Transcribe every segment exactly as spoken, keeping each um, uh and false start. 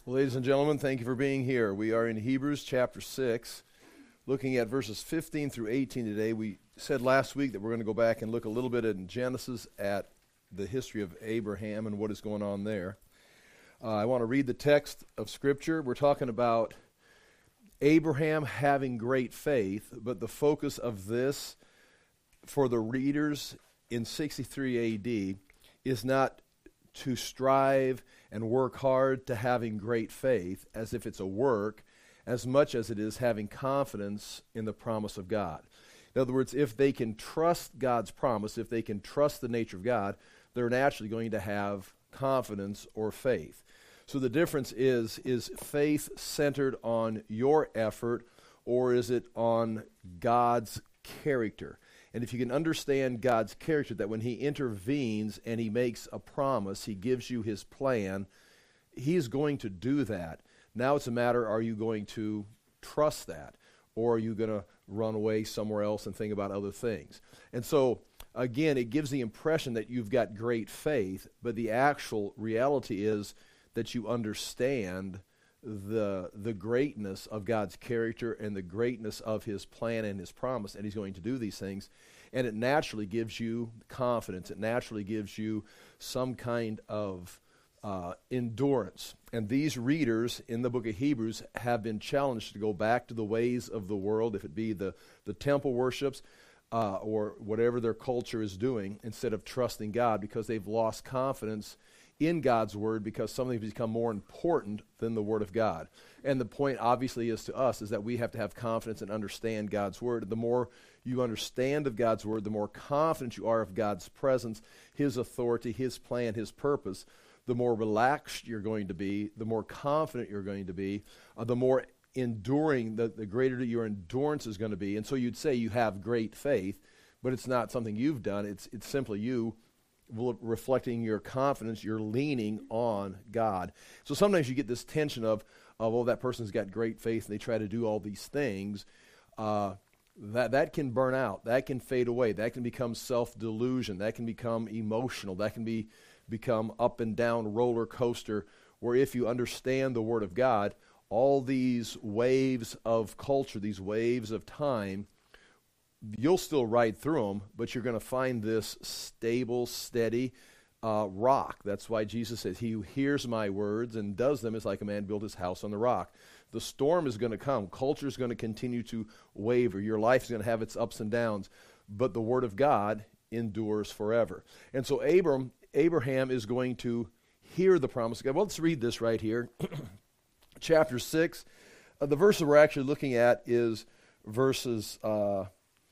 Ladies and gentlemen, thank you for being here. We are in Hebrews chapter six, looking at verses fifteen through eighteen today. We said last week that we're going to go back and look a little bit in Genesis at the history of Abraham and what is going on there. Uh, I want to read the text of Scripture. We're talking about Abraham having great faith, but the focus of this for the readers in sixty-three A D is not to strive and work hard to having great faith as if it's a work, as much as it is having confidence in the promise of God. In other words, if they can trust God's promise, if they can trust the nature of God, they're naturally going to have confidence or faith. So the difference is, is faith centered on your effort, or is it on God's character? And if you can understand God's character, that when he intervenes and he makes a promise, he gives you his plan, he's going to do that. Now it's a matter, are you going to trust that? Or are you going to run away somewhere else and think about other things? And so, again, it gives the impression that you've got great faith, but the actual reality is that you understand the the greatness of God's character and the greatness of his plan and his promise, and he's going to do these things. And it naturally gives you confidence. It naturally gives you some kind of uh, endurance. And these readers in the book of Hebrews have been challenged to go back to the ways of the world, if it be the, the temple worships uh, or whatever their culture is doing, instead of trusting God, because they've lost confidence in God's word, because something has become more important than the word of God. And the point obviously is to us is that we have to have confidence and understand God's word. The more you understand of God's word, the more confident you are of God's presence, his authority, his plan, his purpose, the more relaxed you're going to be, the more confident you're going to be, uh, the more enduring, the, the greater your endurance is going to be. And so you'd say you have great faith, but it's not something you've done. It's it's simply you reflecting your confidence, you're leaning on God. So sometimes you get this tension of, of oh, that person's got great faith and they try to do all these things. Uh, that that can burn out. That can fade away. That can become self-delusion. That can become emotional. That can be become up and down roller coaster, where if you understand the Word of God, all these waves of culture, these waves of time, you'll still ride through them, but you're going to find this stable, steady uh, rock. That's why Jesus says, he who hears my words and does them is like a man built his house on the rock. The storm is going to come. Culture is going to continue to waver. Your life is going to have its ups and downs, but the word of God endures forever. And so Abram, Abraham is going to hear the promise of God. Well, let's read this right here. Chapter six. Uh, the verse that we're actually looking at is verses Uh,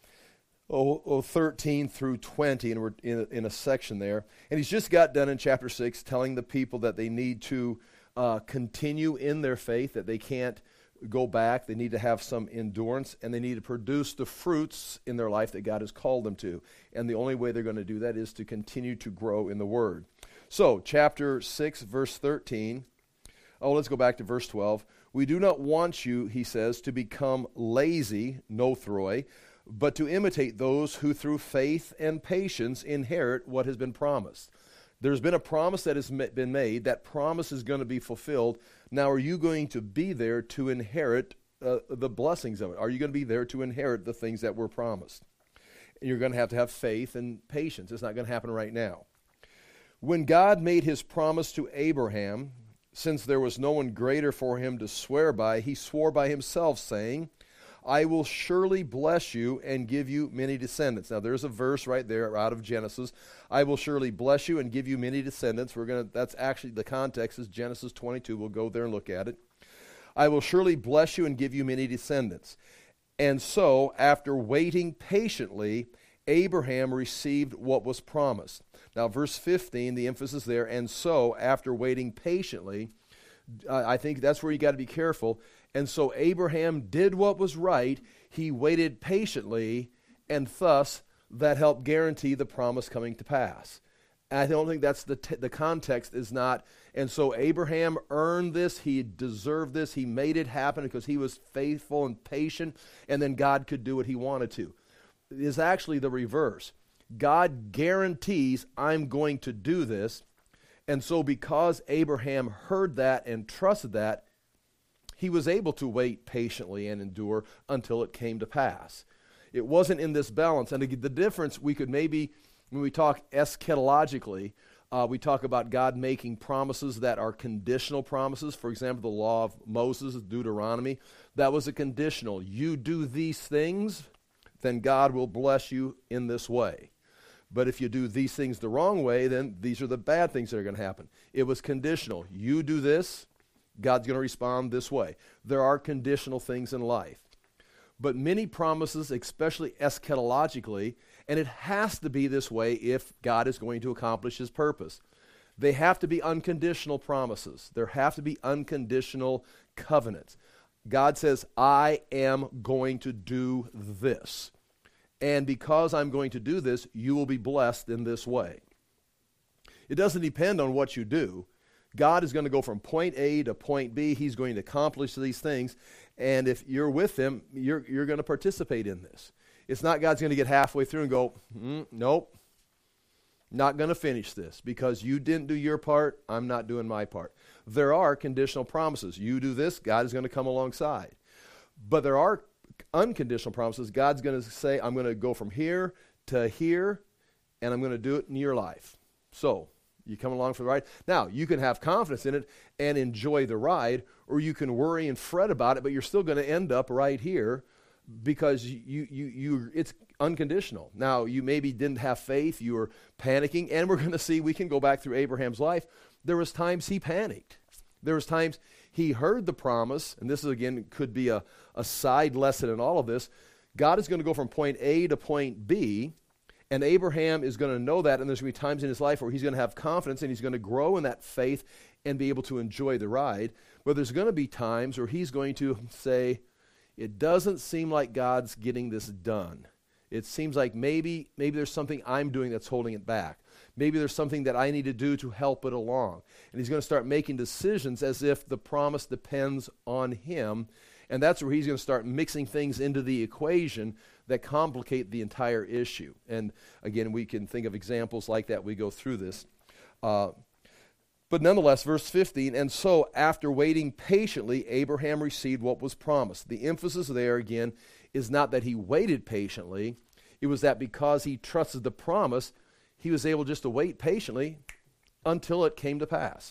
Oh, oh, thirteen through twenty, and we're in a, in a section there. And he's just got done in chapter six telling the people that they need to uh, continue in their faith, that they can't go back. They need to have some endurance, and they need to produce the fruits in their life that God has called them to. And the only way they're going to do that is to continue to grow in the Word. So, chapter six, verse thirteen. Oh, let's go back to verse twelve. We do not want you, he says, to become lazy, nothroi, but to imitate those who through faith and patience inherit what has been promised. There's been a promise that has been made. That promise is going to be fulfilled. Now, are you going to be there to inherit uh, the blessings of it? Are you going to be there to inherit the things that were promised? You're going to have to have faith and patience. It's not going to happen right now. When God made his promise to Abraham, since there was no one greater for him to swear by, he swore by himself, saying, I will surely bless you and give you many descendants. Now, there's a verse right there out of Genesis. I will surely bless you and give you many descendants. We're gonna. That's actually the context is Genesis twenty-two. We'll go there and look at it. I will surely bless you and give you many descendants. And so, after waiting patiently, Abraham received what was promised. Now, verse fifteen, the emphasis there, and so, after waiting patiently, uh, I think that's where you got to be careful. And so Abraham did what was right. He waited patiently, and thus that helped guarantee the promise coming to pass. And I don't think that's the t- the context is not, and so Abraham earned this, he deserved this, he made it happen because he was faithful and patient, and then God could do what he wanted to. It is actually the reverse. God guarantees, I'm going to do this, And so because Abraham heard that and trusted that, he was able to wait patiently and endure until it came to pass. It wasn't in this balance. And the, the difference, we could maybe, when we talk eschatologically, uh, we talk about God making promises that are conditional promises. For example, the law of Moses, Deuteronomy, that was a conditional. You do these things, then God will bless you in this way. But if you do these things the wrong way, then these are the bad things that are going to happen. It was conditional. You do this, God's going to respond this way. There are conditional things in life. But many promises, especially eschatologically, and it has to be this way if God is going to accomplish his purpose. They have to be unconditional promises. There have to be unconditional covenants. God says, I am going to do this. And because I'm going to do this, you will be blessed in this way. It doesn't depend on what you do. God is going to go from point A to point B. He's going to accomplish these things. And if you're with him, you're, you're going to participate in this. It's not God's going to get halfway through and go, mm, nope, not going to finish this. Because you didn't do your part, I'm not doing my part. There are conditional promises. You do this, God is going to come alongside. But there are unconditional promises. God's going to say, I'm going to go from here to here, and I'm going to do it in your life. So, you come along for the ride. Now, you can have confidence in it and enjoy the ride, or you can worry and fret about it, but you're still going to end up right here because you, you, you, it's unconditional. Now, you maybe didn't have faith, you were panicking, and we're going to see, we can go back through Abraham's life. There was times he panicked. There was times he heard the promise, and this is, again, could be a, a side lesson in all of this. God is going to go from point A to point B, and Abraham is going to know that, and there's going to be times in his life where he's going to have confidence, and he's going to grow in that faith and be able to enjoy the ride. But there's going to be times where he's going to say, it doesn't seem like God's getting this done. It seems like maybe, maybe there's something I'm doing that's holding it back. Maybe there's something that I need to do to help it along. And he's going to start making decisions as if the promise depends on him. And that's where he's going to start mixing things into the equation that complicate the entire issue. And again, we can think of examples like that. We go through this. Uh, but nonetheless, verse fifteen, and so after waiting patiently, Abraham received what was promised. The emphasis there, again, is not that he waited patiently. It was that because he trusted the promise, he was able just to wait patiently until it came to pass.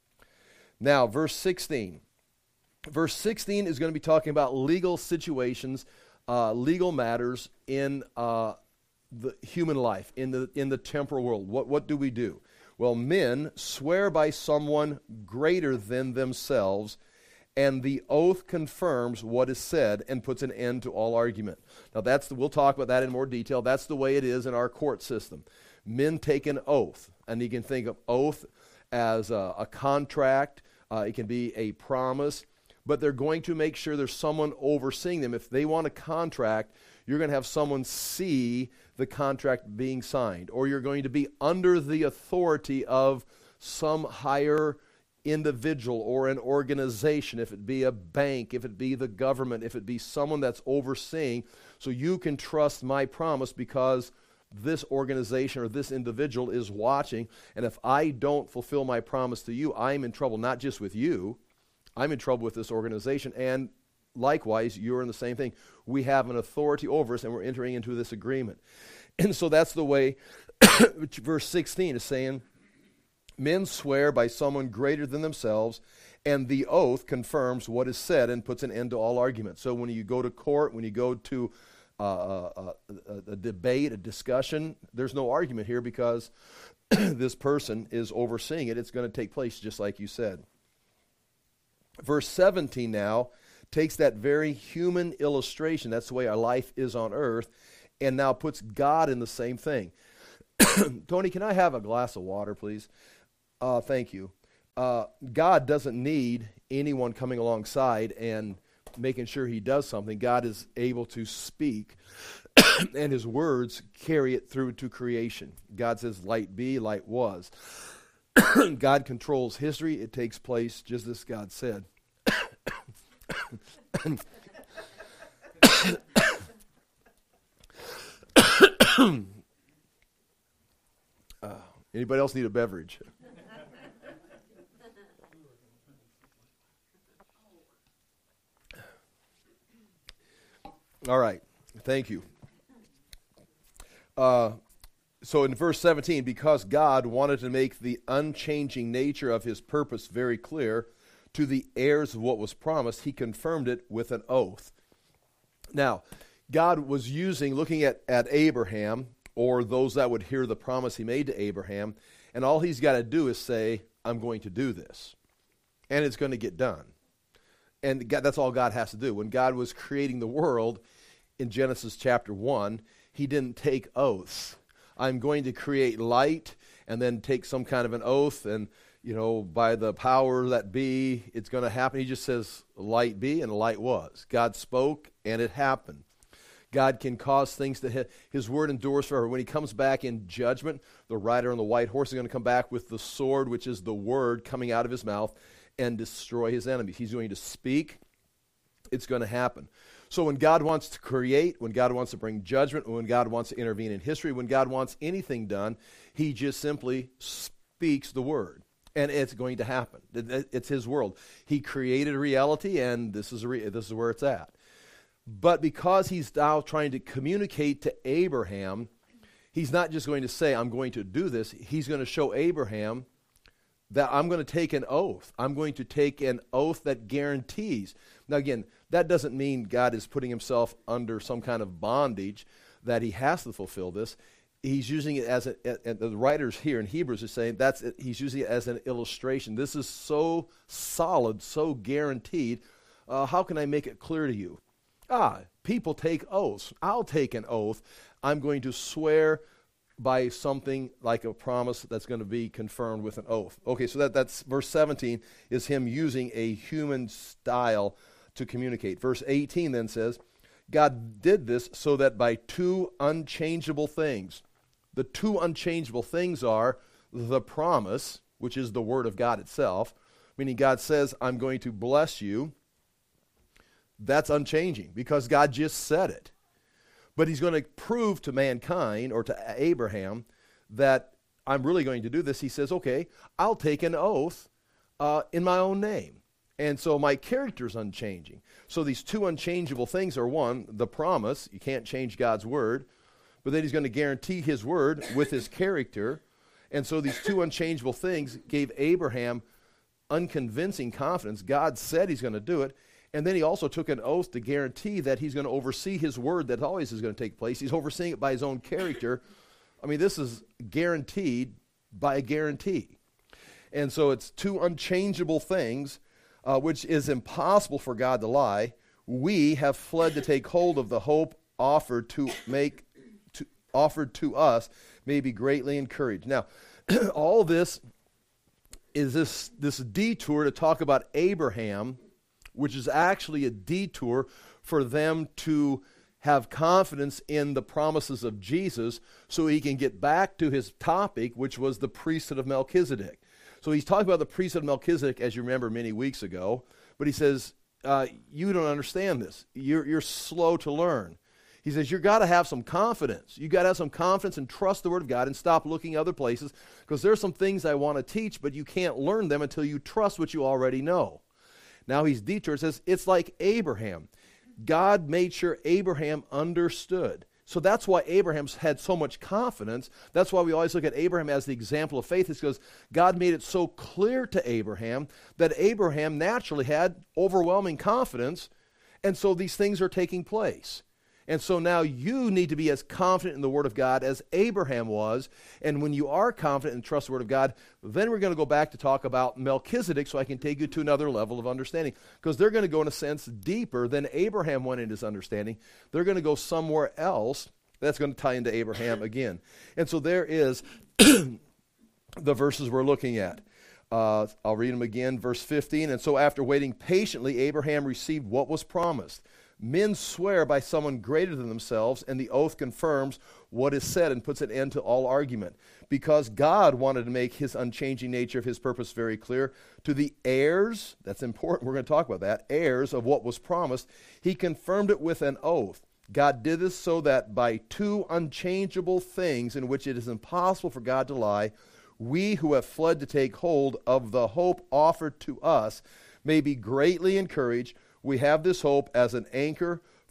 Now, verse sixteen. Verse sixteen is going to be talking about legal situations, uh, legal matters in uh, the human life, in the in the temporal world. What what do we do? Well, men swear by someone greater than themselves, and the oath confirms what is said and puts an end to all argument. Now, that's the, we'll talk about that in more detail. That's the way it is in our court system. Men take an oath, and you can think of oath as a, a contract. Uh, it can be a promise. But they're going to make sure there's someone overseeing them. If they want a contract, you're going to have someone see the contract being signed, or you're going to be under the authority of some higher individual or an organization, if it be a bank, if it be the government, if it be someone that's overseeing, so you can trust my promise because this organization or this individual is watching, and if I don't fulfill my promise to you, I'm in trouble, not just with you, I'm in trouble with this organization, and likewise, you're in the same thing. We have an authority over us, and we're entering into this agreement. And so that's the way, verse sixteen is saying, men swear by someone greater than themselves, and the oath confirms what is said and puts an end to all argument. So when you go to court, when you go to uh, a, a, a debate, a discussion, there's no argument here because this person is overseeing it. It's going to take place just like you said. Verse seventeen now takes that very human illustration, that's the way our life is on earth, and now puts God in the same thing. Tony, can I have a glass of water, please? Uh, thank you. Uh, God doesn't need anyone coming alongside and making sure he does something. God is able to speak, and his words carry it through to creation. God says, light be, light was. God controls history. It takes place just as God said. uh, anybody else need a beverage? All right. Thank you. Uh, so in verse seventeen, because God wanted to make the unchanging nature of his purpose very clear to the heirs of what was promised, he confirmed it with an oath. Now, God was using, looking at, at Abraham, or those that would hear the promise he made to Abraham, and all he's got to do is say, I'm going to do this. And it's going to get done. And God, that's all God has to do. When God was creating the world in Genesis chapter one, he didn't take oaths. I'm going to create light and then take some kind of an oath, and, you know, by the power that be, it's going to happen. He just says, light be, and light was. God spoke, and it happened. God can cause things to hit. His word endures forever. When he comes back in judgment, the rider on the white horse is going to come back with the sword, which is the word coming out of his mouth, and destroy his enemies. He's going to speak. It's going to happen. So when God wants to create, when God wants to bring judgment, when God wants to intervene in history, when God wants anything done, he just simply speaks the word. And it's going to happen. It's his world. He created a reality, and this is, a re- this is where it's at. But because he's now trying to communicate to Abraham, he's not just going to say, I'm going to do this. He's going to show Abraham that I'm going to take an oath. I'm going to take an oath that guarantees. Now again, that doesn't mean God is putting himself under some kind of bondage that he has to fulfill this. He's using it as a, and the writers here in Hebrews are saying that's it, he's using it as an illustration. This is so solid, so guaranteed. Uh, how can I make it clear to you? Ah, people take oaths. I'll take an oath. I'm going to swear by something like a promise that's going to be confirmed with an oath. Okay, so that, that's verse seventeen is him using a human style to communicate. Verse eighteen then says, God did this so that by two unchangeable things, the two unchangeable things are the promise, which is the word of God itself, meaning God says, I'm going to bless you. That's unchanging because God just said it. But he's going to prove to mankind or to Abraham that I'm really going to do this. He says, okay, I'll take an oath uh, in my own name. And so my character's unchanging. So these two unchangeable things are, one, the promise. You can't change God's word. But then he's going to guarantee his word with his character. And so these two unchangeable things gave Abraham unconvincing confidence. God said he's going to do it. And then he also took an oath to guarantee that he's going to oversee his word that always is going to take place. He's overseeing it by his own character. I mean, this is guaranteed by a guarantee. And so it's two unchangeable things, uh, which is impossible for God to lie. We have fled to take hold of the hope offered to make to, offered to us may be greatly encouraged. Now, all this is this this detour to talk about Abraham, which is actually a detour for them to have confidence in the promises of Jesus so he can get back to his topic, which was the priesthood of Melchizedek. So he's talking about the priesthood of Melchizedek, as you remember, many weeks ago, but he says, uh, you don't understand this. You're, you're slow to learn. He says, you've got to have some confidence. You've got to have some confidence and trust the Word of God and stop looking other places because there's some things I want to teach, but you can't learn them until you trust what you already know. Now he's detoured. Says it's like Abraham. God made sure Abraham understood. So that's why Abraham's had so much confidence. That's why we always look at Abraham as the example of faith. It's because God made it so clear to Abraham that Abraham naturally had overwhelming confidence, and so these things are taking place. And so now you need to be as confident in the Word of God as Abraham was. And when you are confident and trust the Word of God, then we're going to go back to talk about Melchizedek so I can take you to another level of understanding. Because they're going to go, in a sense, deeper than Abraham went in his understanding. They're going to go somewhere else that's going to tie into Abraham again. And so there is the verses we're looking at. Uh, I'll read them again. Verse fifteen, and so after waiting patiently, Abraham received what was promised. Men swear by someone greater than themselves, and the oath confirms what is said and puts an end to all argument. Because God wanted to make his unchanging nature of his purpose very clear to the heirs, that's important, we're going to talk about that, heirs of what was promised, he confirmed it with an oath. God did this so that by two unchangeable things in which it is impossible for God to lie, we who have fled to take hold of the hope offered to us may be greatly encouraged. We have this hope as an anchor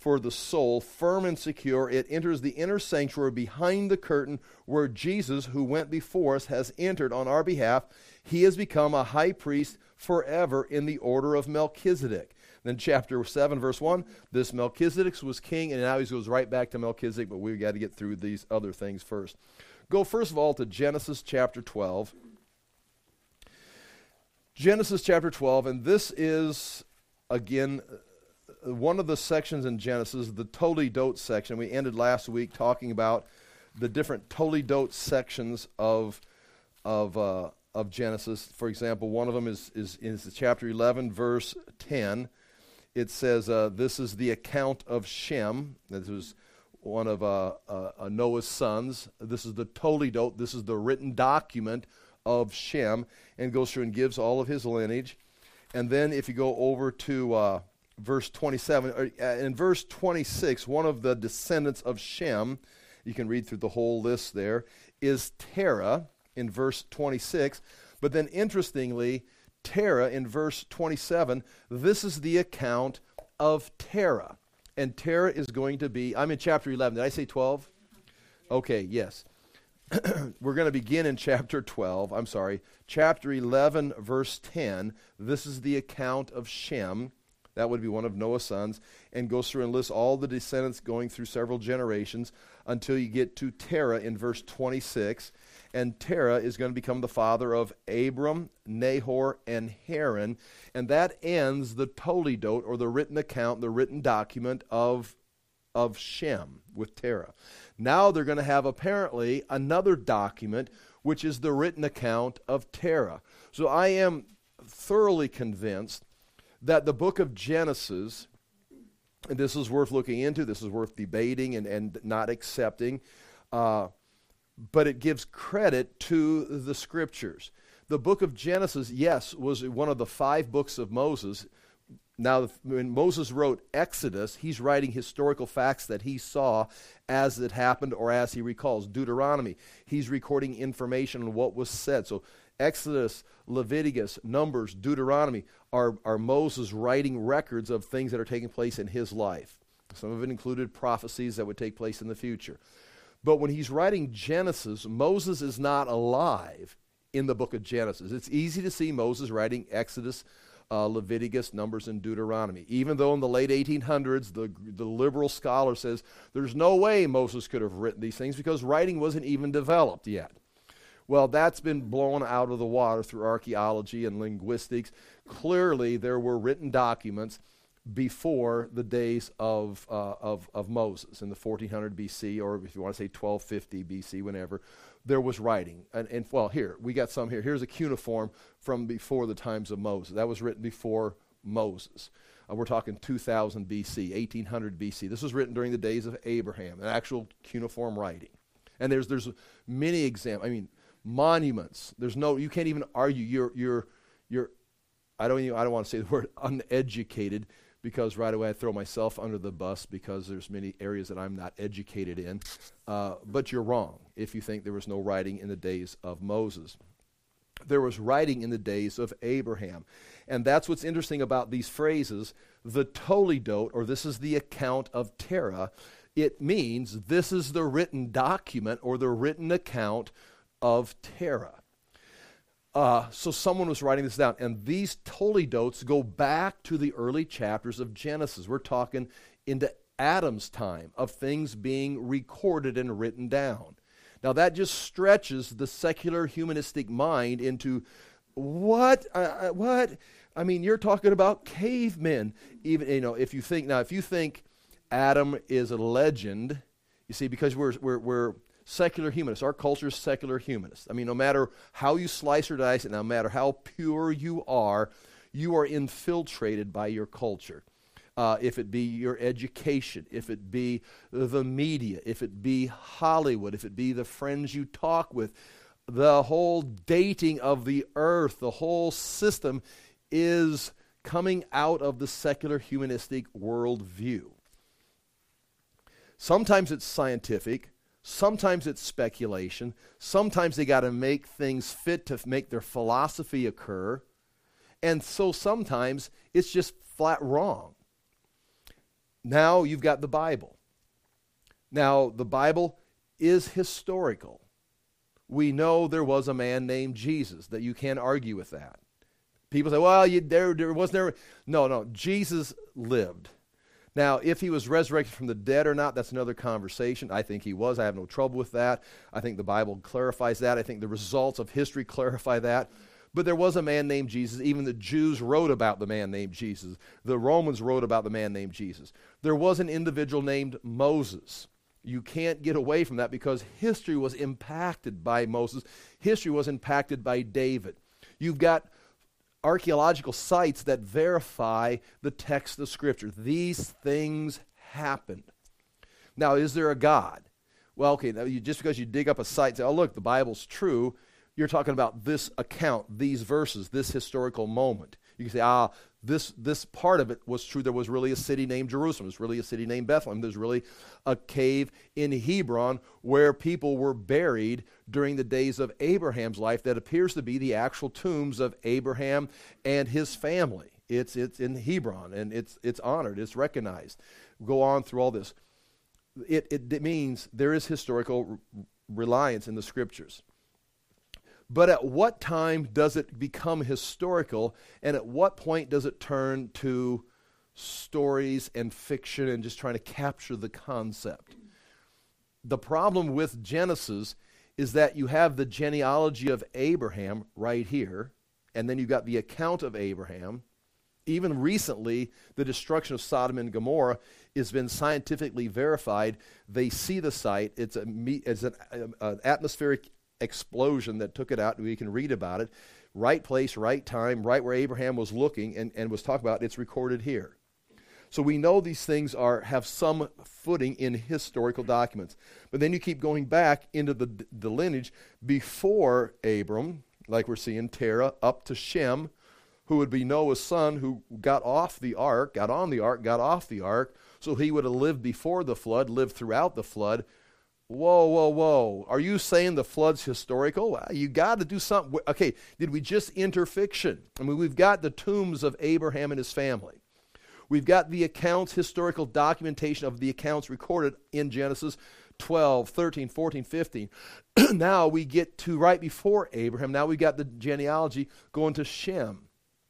for the soul, firm and secure. It enters the inner sanctuary behind the curtain where Jesus, who went before us, has entered on our behalf. He has become a high priest forever in the order of Melchizedek. Then chapter seven, verse one, this Melchizedek was king, and now he goes right back to Melchizedek, but we've got to get through these other things first. Go first of all to Genesis chapter twelve. Genesis chapter twelve, and this is, again, one of the sections in Genesis, the Toledot section. We ended last week talking about the different Toledot sections of of uh, of Genesis. For example, one of them is is is chapter eleven, verse ten. It says, uh, "This is the account of Shem." This was one of uh, uh, uh, Noah's sons. This is the Toledot. This is the written document of Shem, and goes through and gives all of his lineage. And then, if you go over to uh, verse twenty-seven, or, uh, in verse twenty-six, one of the descendants of Shem, you can read through the whole list there, is Terah in verse twenty-six. But then, interestingly, Terah in verse twenty-seven, this is the account of Terah. And Terah is going to be, I'm in chapter eleven. Did I say twelve? Okay, yes. We're going to begin in chapter twelve. I'm sorry. Chapter eleven, verse ten. This is the account of Shem. That would be one of Noah's sons. And goes through and lists all the descendants going through several generations until you get to Terah in verse twenty-six. And Terah is going to become the father of Abram, Nahor, and Haran. And that ends the Toledot, or the written account, the written document of, of Shem with Terah. Now they're going to have apparently another document, which is the written account of Terah. So I am thoroughly convinced that the book of Genesis, and this is worth looking into, this is worth debating and, and not accepting, uh, but it gives credit to the scriptures. The book of Genesis, yes, was one of the five books of Moses. Now, when Moses wrote Exodus, he's writing historical facts that he saw as it happened or as he recalls. Deuteronomy, he's recording information on what was said. So Exodus, Leviticus, Numbers, Deuteronomy are, are Moses writing records of things that are taking place in his life. Some of it included prophecies that would take place in the future. But when he's writing Genesis, Moses is not alive in the book of Genesis. It's easy to see Moses writing Exodus, uh, Leviticus, Numbers, and Deuteronomy. Even though in the late eighteen hundreds, the, the liberal scholar says there's no way Moses could have written these things because writing wasn't even developed yet. Well, that's been blown out of the water through archaeology and linguistics. Clearly, there were written documents before the days of, uh, of, of Moses in the fourteen hundred B C, or if you want to say twelve fifty B C, whenever, there was writing. And, and well, here, we got some here. Here's a cuneiform from before the times of Moses. That was written before Moses. Uh, we're talking two thousand B C, eighteen hundred B C. This was written during the days of Abraham, an actual cuneiform writing. And there's there's many examples. I mean, monuments. There's no, you can't even argue. You're you're you're. I don't even, I don't want to say the word uneducated, because right away I throw myself under the bus because there's many areas that I'm not educated in. Uh, but you're wrong if you think there was no writing in the days of Moses. There was writing in the days of Abraham. And that's what's interesting about these phrases. The Toledot, or this is the account of Terah, it means this is the written document or the written account of Terah. Uh, so someone was writing this down, and these Toledots go back to the early chapters of Genesis. We're talking into Adam's time of things being recorded and written down. Now that just stretches the secular humanistic mind into what? Uh, what? I mean, you're talking about cavemen. Even, you know, if you think now, if you think Adam is a legend, you see, because we're we're we're secular humanists. Our culture is secular humanist. I mean, no matter how you slice or dice it, no matter how pure you are, you are infiltrated by your culture. Uh, if it be your education, if it be the media, if it be Hollywood, if it be the friends you talk with, the whole dating of the earth, the whole system is coming out of the secular humanistic worldview. Sometimes it's scientific. Sometimes it's speculation. Sometimes they got to make things fit to make their philosophy occur. And so sometimes it's just flat wrong. Now you've got the Bible. Now, the Bible is historical. We know there was a man named Jesus, that you can't argue with that. People say, well, you, there, there was never. No, no, Jesus lived. Now, if he was resurrected from the dead or not, that's another conversation. I think he was. I have no trouble with that. I think the Bible clarifies that. I think the results of history clarify that. But there was a man named Jesus. Even the Jews wrote about the man named Jesus. The Romans wrote about the man named Jesus. There was an individual named Moses. You can't get away from that because history was impacted by Moses. History was impacted by David. You've got archaeological sites that verify the text of Scripture. These things happened. Now, is there a God? Well, okay, now you, just because you dig up a site and say, oh, look, the Bible's true, you're talking about this account, these verses, this historical moment. You can say, ah, this this part of it was true. There was really a city named Jerusalem. There's really a city named Bethlehem. There's really a cave in Hebron where people were buried during the days of Abraham's life that appears to be the actual tombs of Abraham and his family. It's it's in Hebron, and it's it's honored. It's recognized. Go on through all this. It, it, it means there is historical r- reliance in the Scriptures. But at what time does it become historical, and at what point does it turn to stories and fiction and just trying to capture the concept? The problem with Genesis is that you have the genealogy of Abraham right here, and then you've got the account of Abraham. Even recently, the destruction of Sodom and Gomorrah has been scientifically verified. They see the site. It's, a, it's an, an atmospheric explosion that took it out. We can read about it. Right place, right time, right where Abraham was looking and, and was talking about. It's recorded here. So we know these things are have some footing in historical documents. But then you keep going back into the, the lineage before Abram, like we're seeing Terah, up to Shem, who would be Noah's son, who got off the ark, got on the ark, got off the ark, so he would have lived before the flood, lived throughout the flood. Whoa, whoa, whoa. Are you saying the flood's historical? Well, you got to do something. Okay, did we just enter fiction? I mean, we've got the tombs of Abraham and his family. We've got the accounts, historical documentation of the accounts recorded in Genesis twelve, thirteen, fourteen, fifteen. Now we get to right before Abraham. Now we've got the genealogy going to Shem,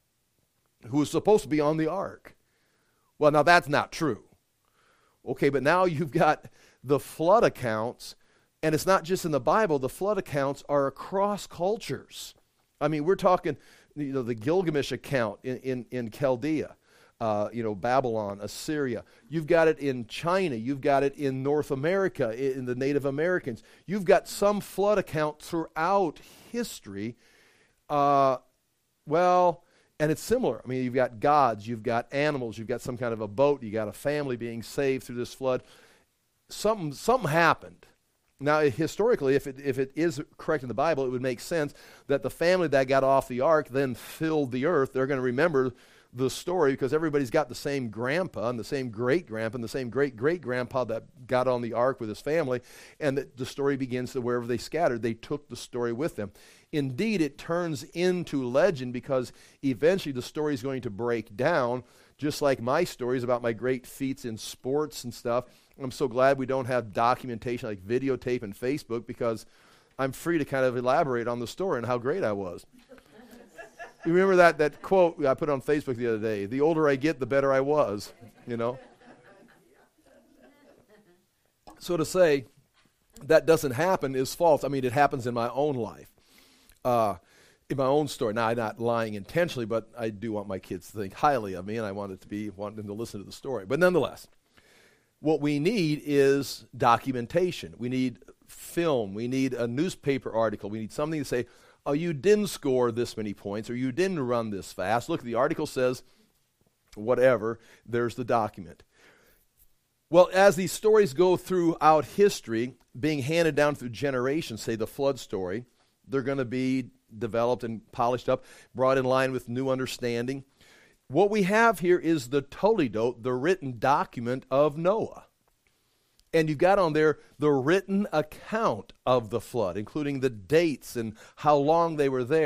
who was supposed to be on the ark. Well, now that's not true. Okay, but now you've got the flood accounts, and it's not just in the Bible. The flood accounts are across cultures. I mean, we're talking, you know, the Gilgamesh account in, in, in Chaldea, uh, you know, Babylon, Assyria. You've got it in China. You've got it in North America, in the Native Americans. You've got some flood account throughout history. Uh, well, and it's similar. I mean, you've got gods, you've got animals, you've got some kind of a boat, you got a family being saved through this flood. Something something happened. Now, historically, if it if it is correct in the Bible, it would make sense that the family that got off the ark then filled the earth. They're going to remember the story because everybody's got the same grandpa and the same great-grandpa and the same great-great-grandpa that got on the ark with his family, and the, the story begins to wherever they scattered, they took the story with them. Indeed, it turns into legend because eventually the story is going to break down, just like my stories about my great feats in sports and stuff. I'm so glad we don't have documentation like videotape and Facebook because I'm free to kind of elaborate on the story and how great I was. You remember that, that quote I put on Facebook the other day, the older I get, the better I was, you know? So to say that doesn't happen is false. I mean, it happens in my own life, uh, in my own story. Now, I'm not lying intentionally, but I do want my kids to think highly of me, and I want it to be, want them to listen to the story. But nonetheless, what we need is documentation. We need film. We need a newspaper article. We need something to say, oh, you didn't score this many points, or you didn't run this fast. Look, the article says whatever. There's the document. Well, as these stories go throughout history, being handed down through generations, say the flood story, they're going to be developed and polished up, brought in line with new understanding. What we have here is the Toledot, the written document of Noah. And you've got on there the written account of the flood, including the dates and how long they were there.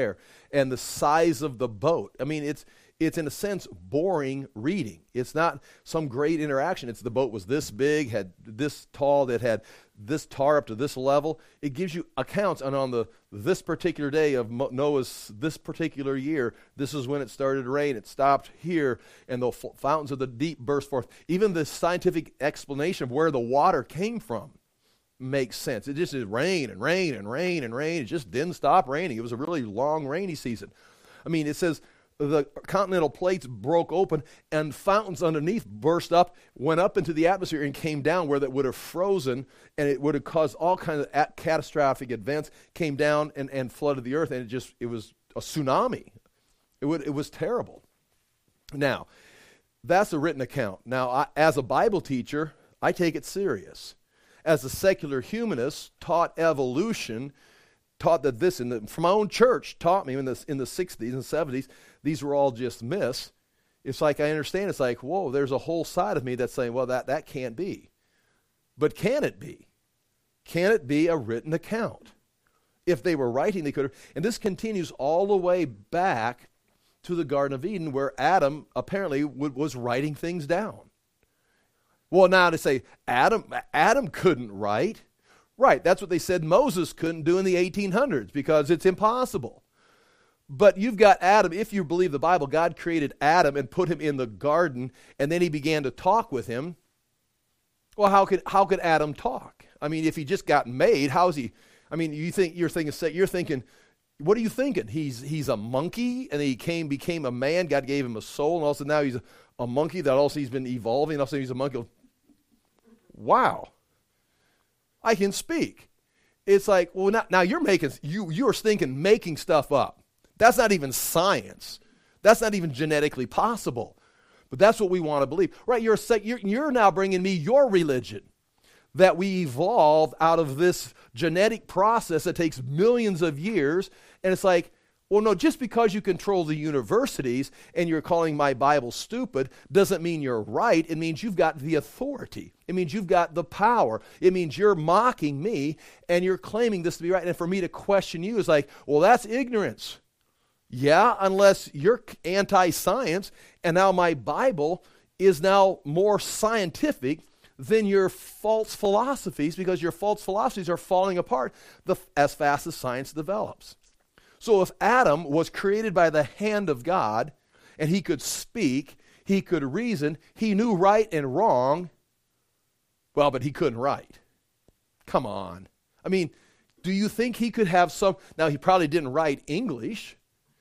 and the size of the boat. I mean, it's it's in a sense boring reading. It's not some great interaction. It's the boat was this big, had this tall, that had this tar up to this level. It gives you accounts, and on the this particular day of Mo- Noah's this particular year, this is when it started to rain. It stopped here, and the f- fountains of the deep burst forth. Even the scientific explanation of where the water came from makes sense. It just is rain and rain and rain and rain. It just didn't stop raining. It was a really long rainy season. I mean, it says the continental plates broke open and fountains underneath burst up, went up into the atmosphere and came down where that would have frozen, and it would have caused all kinds of at- catastrophic events, came down and, and flooded the earth, and it just, it was a tsunami. It would, it was terrible. Now, that's a written account. Now, I, as a Bible teacher, I take it serious. As a secular humanist, taught evolution, taught that this, in the, from my own church, taught me in the, in the sixties and seventies, these were all just myths. It's like I understand, it's like, whoa, there's a whole side of me that's saying, well, that, that can't be. But can it be? Can it be a written account? If they were writing, they could have. And this continues all the way back to the Garden of Eden, where Adam apparently w- was writing things down. Well, now to say Adam, Adam couldn't write. Right, that's what they said Moses couldn't do in the eighteen hundreds because it's impossible. But you've got Adam, if you believe the Bible, God created Adam and put him in the garden, and then he began to talk with him. Well, how could how could Adam talk? I mean, if he just got made, how is he? I mean, you think you're thinking you're thinking, what are you thinking? He's he's a monkey, and he came became a man. God gave him a soul, and also now he's a, a monkey that also he's been evolving. And also he's a monkey. Wow. I can speak. It's like, well, now, now you're making, you, you're thinking making stuff up. That's not even science. That's not even genetically possible. But that's what we want to believe. Right, you're, you're, you're now bringing me your religion, that we evolved out of this genetic process that takes millions of years. And it's like, well, no, just because you control the universities and you're calling my Bible stupid doesn't mean you're right. It means you've got the authority. It means you've got the power. It means you're mocking me and you're claiming this to be right. And for me to question you is like, well, that's ignorance. Yeah, unless you're anti-science and now my Bible is now more scientific than your false philosophies, because your false philosophies are falling apart the, as fast as science develops. So if Adam was created by the hand of God, and he could speak, he could reason, he knew right and wrong, well, but he couldn't write. Come on. I mean, do you think he could have some, now he probably didn't write English,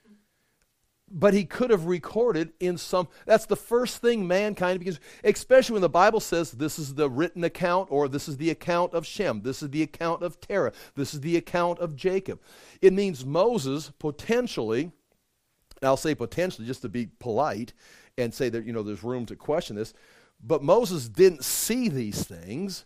but he could have recorded in some, that's the first thing mankind begins, especially when the Bible says this is the written account, or this is the account of Shem, this is the account of Terah, this is the account of Jacob. It means Moses potentially, and I'll say potentially just to be polite and say that, you know, there's room to question this, but Moses didn't see these things,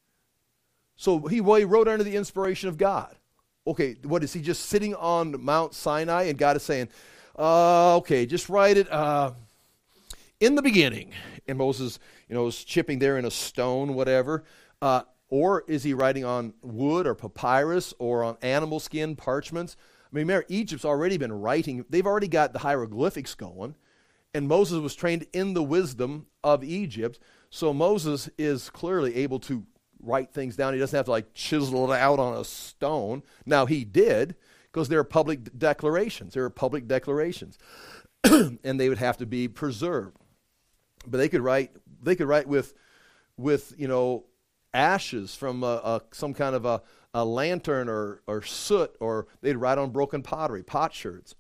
so he, well, he wrote under the inspiration of God. Okay, what is he just sitting on Mount Sinai and God is saying, Uh, okay, just write it uh, in the beginning. And Moses, you know, is chipping there in a stone, whatever. Uh, or is he writing on wood or papyrus or on animal skin parchments? I mean, remember, Egypt's already been writing. They've already got the hieroglyphics going. And Moses was trained in the wisdom of Egypt. So Moses is clearly able to write things down. He doesn't have to, like, chisel it out on a stone. Now, he did, because there are public declarations. There are public declarations. And they would have to be preserved. But they could write they could write with, with you know, ashes from a, a, some kind of a, a lantern or, or soot, or they'd write on broken pottery, potsherds.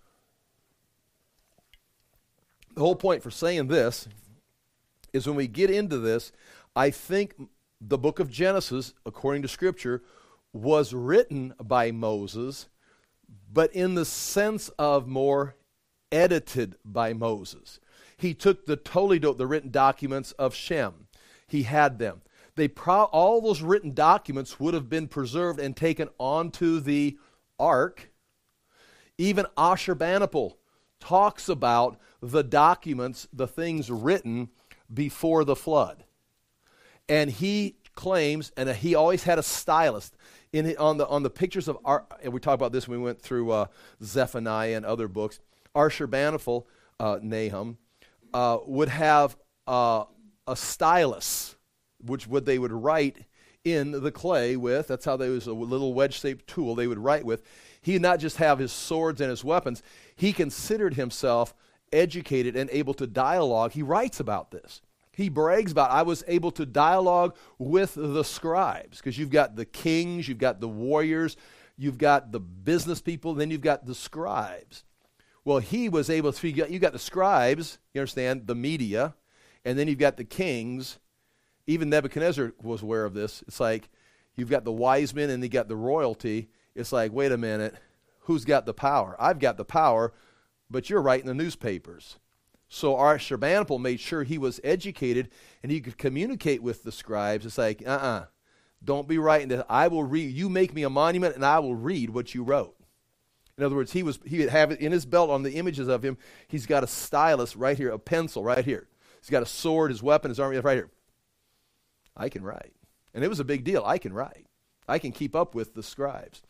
The whole point for saying this is when we get into this, I think the book of Genesis, according to Scripture, was written by Moses, but in the sense of more edited by Moses. He took the totally do- the written documents of Shem. He had them. They pro- all those written documents would have been preserved and taken onto the ark. Even Ashurbanipal talks about the documents, the things written before the flood. And he claims, and he always had a stylist. In on the on the pictures of our, and we talked about this when we went through uh, Zephaniah and other books. Ashurbanipal, uh, Nahum, uh, would have uh, a stylus, which would they would write in the clay with. That's how they was a little wedge-shaped tool they would write with. He did not just have his swords and his weapons. He considered himself educated and able to dialogue. He writes about this. He brags about, I was able to dialogue with the scribes, because you've got the kings, you've got the warriors, you've got the business people, then you've got the scribes. Well, he was able to, you got, you got the scribes, you understand, the media, and then you've got the kings. Even Nebuchadnezzar was aware of this. It's like you've got the wise men and you got the royalty. It's like, wait a minute, who's got the power? I've got the power, but you're writing the newspapers. So Ashurbanipal made sure he was educated and he could communicate with the scribes. It's like, uh-uh, don't be writing this. I will read. You make me a monument and I will read what you wrote. In other words, he was he would have it in his belt on the images of him. He's got a stylus right here, a pencil right here. He's got a sword, his weapon, his army right here. I can write. And it was a big deal. I can write. I can keep up with the scribes.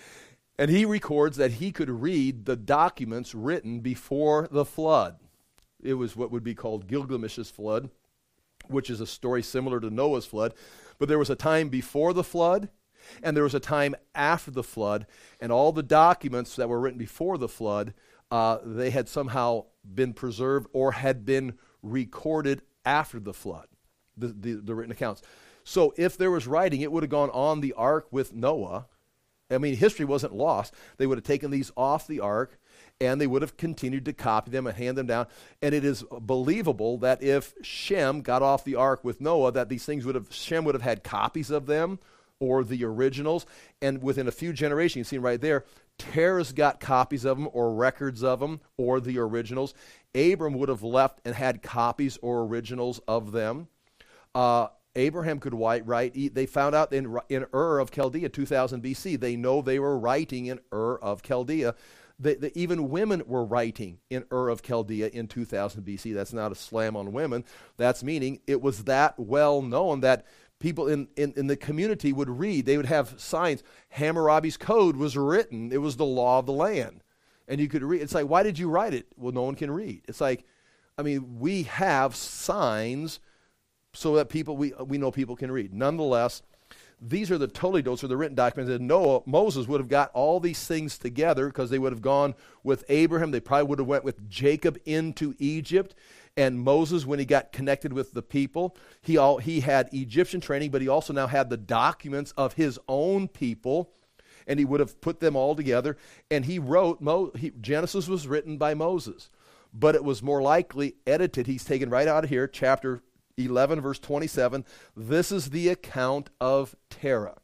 And he records that he could read the documents written before the flood. It was what would be called Gilgamesh's flood, which is a story similar to Noah's flood. But there was a time before the flood, and there was a time after the flood, and all the documents that were written before the flood, uh, they had somehow been preserved or had been recorded after the flood, the, the, the written accounts. So if there was writing, it would have gone on the ark with Noah. I mean, history wasn't lost. They would have taken these off the ark, and they would have continued to copy them and hand them down. And it is believable that if Shem got off the ark with Noah, that these things would have, Shem would have had copies of them or the originals. And within a few generations, you see right there, Terah's got copies of them or records of them or the originals. Abram would have left and had copies or originals of them. Uh, Abraham could write, write, they found out in, in Ur of Chaldea, two thousand B C. They know they were writing in Ur of Chaldea. The, the, even women were writing in Ur of Chaldea in two thousand B C. That's not a slam on women. That's meaning it was that well known that people in, in, in the community would read. They would have signs. Hammurabi's Code was written. It was the law of the land. And you could read. It's like, why did you write it? Well, no one can read. It's like, I mean, we have signs so that people we we know people can read. Nonetheless, these are the Toledos, or the written documents. And Noah, Moses would have got all these things together because they would have gone with Abraham. They probably would have went with Jacob into Egypt. And Moses, when he got connected with the people, he all he had Egyptian training, but he also now had the documents of his own people, and he would have put them all together. And he wrote, Mo, he, Genesis was written by Moses, but it was more likely edited. He's taken right out of here, chapter eleven, verse twenty-seven. This is the account of Terah,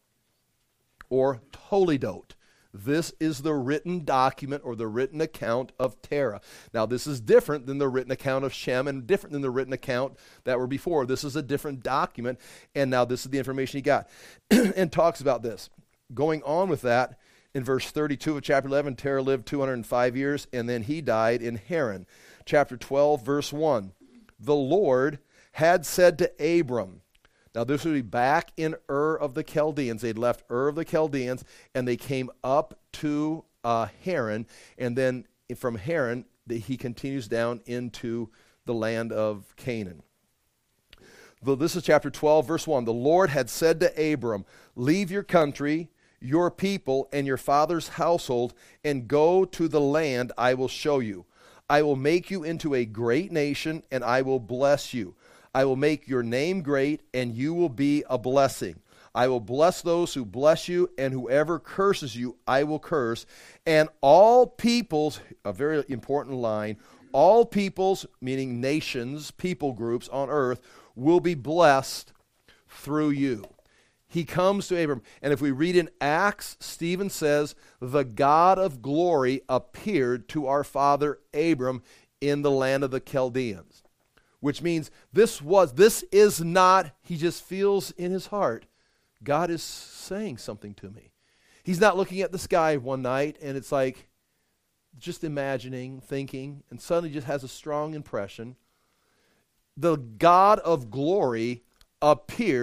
or Toledot. This is the written document or the written account of Terah. Now, this is different than the written account of Shem and different than the written account that were before. This is a different document, and now this is the information he got. And talks about this. Going on with that, in verse thirty-two of chapter eleven, Terah lived two hundred five years, and then he died in Haran. Chapter twelve, verse one. The Lord had said to Abram, now this would be back in Ur of the Chaldeans. They'd left Ur of the Chaldeans, and they came up to uh, Haran, and then from Haran, the, he continues down into the land of Canaan. The, this is chapter twelve, verse one. The Lord had said to Abram, leave your country, your people, and your father's household, and go to the land I will show you. I will make you into a great nation, and I will bless you. I will make your name great, and you will be a blessing. I will bless those who bless you, and whoever curses you, I will curse. And all peoples, a very important line, all peoples, meaning nations, people groups on earth, will be blessed through you. He comes to Abram, and if we read in Acts, Stephen says, the God of glory appeared to our father Abram in the land of the Chaldeans. Which means this was, this is not, he just feels in his heart, God is saying something to me. He's not looking at the sky one night and it's like just imagining, thinking, and suddenly just has a strong impression. The God of glory appeared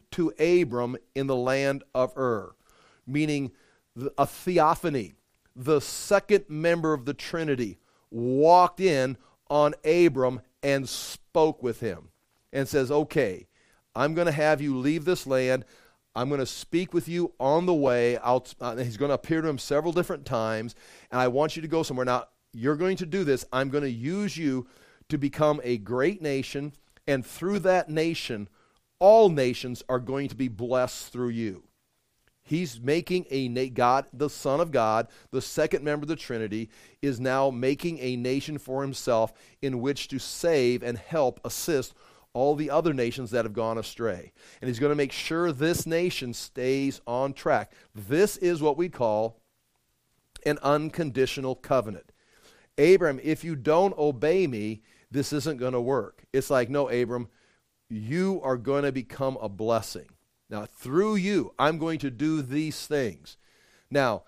to Abram in the land of Ur, meaning a theophany. The second member of the Trinity walked in on Abram and spoke with him and says, okay, I'm going to have you leave this land. I'm going to speak with you on the way. I'll, uh, he's going to appear to him several different times, and I want you to go somewhere. Now, you're going to do this. I'm going to use you to become a great nation, and through that nation, all nations are going to be blessed through you. He's making a na- God, the Son of God, the second member of the Trinity, is now making a nation for himself in which to save and help assist all the other nations that have gone astray. And he's going to make sure this nation stays on track. This is what we call an unconditional covenant. Abram, if you don't obey me, this isn't going to work. It's like, no, Abram, you are going to become a blessing. Now, through you, I'm going to do these things. Now,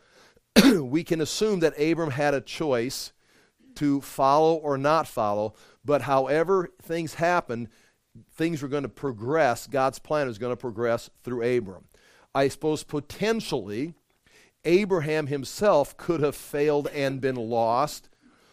we can assume that Abram had a choice to follow or not follow, but however things happened, things were going to progress. God's plan is going to progress through Abram. I suppose potentially Abraham himself could have failed and been lost,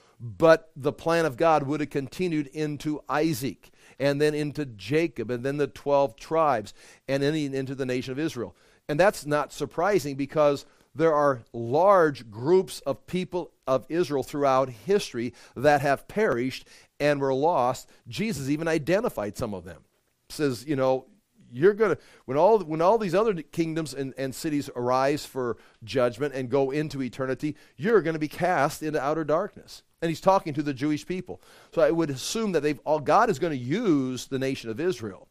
but the plan of God would have continued into Isaac, and then into Jacob, and then the twelve tribes, and then into the nation of Israel. And that's not surprising, because there are large groups of people of Israel throughout history that have perished and were lost. Jesus even identified some of them. Says, you know, you're going to, when all when all these other kingdoms and, and cities arise for judgment and go into eternity, you're going to be cast into outer darkness. And he's talking to the Jewish people. So I would assume that they've all, God is going to use the nation of Israel.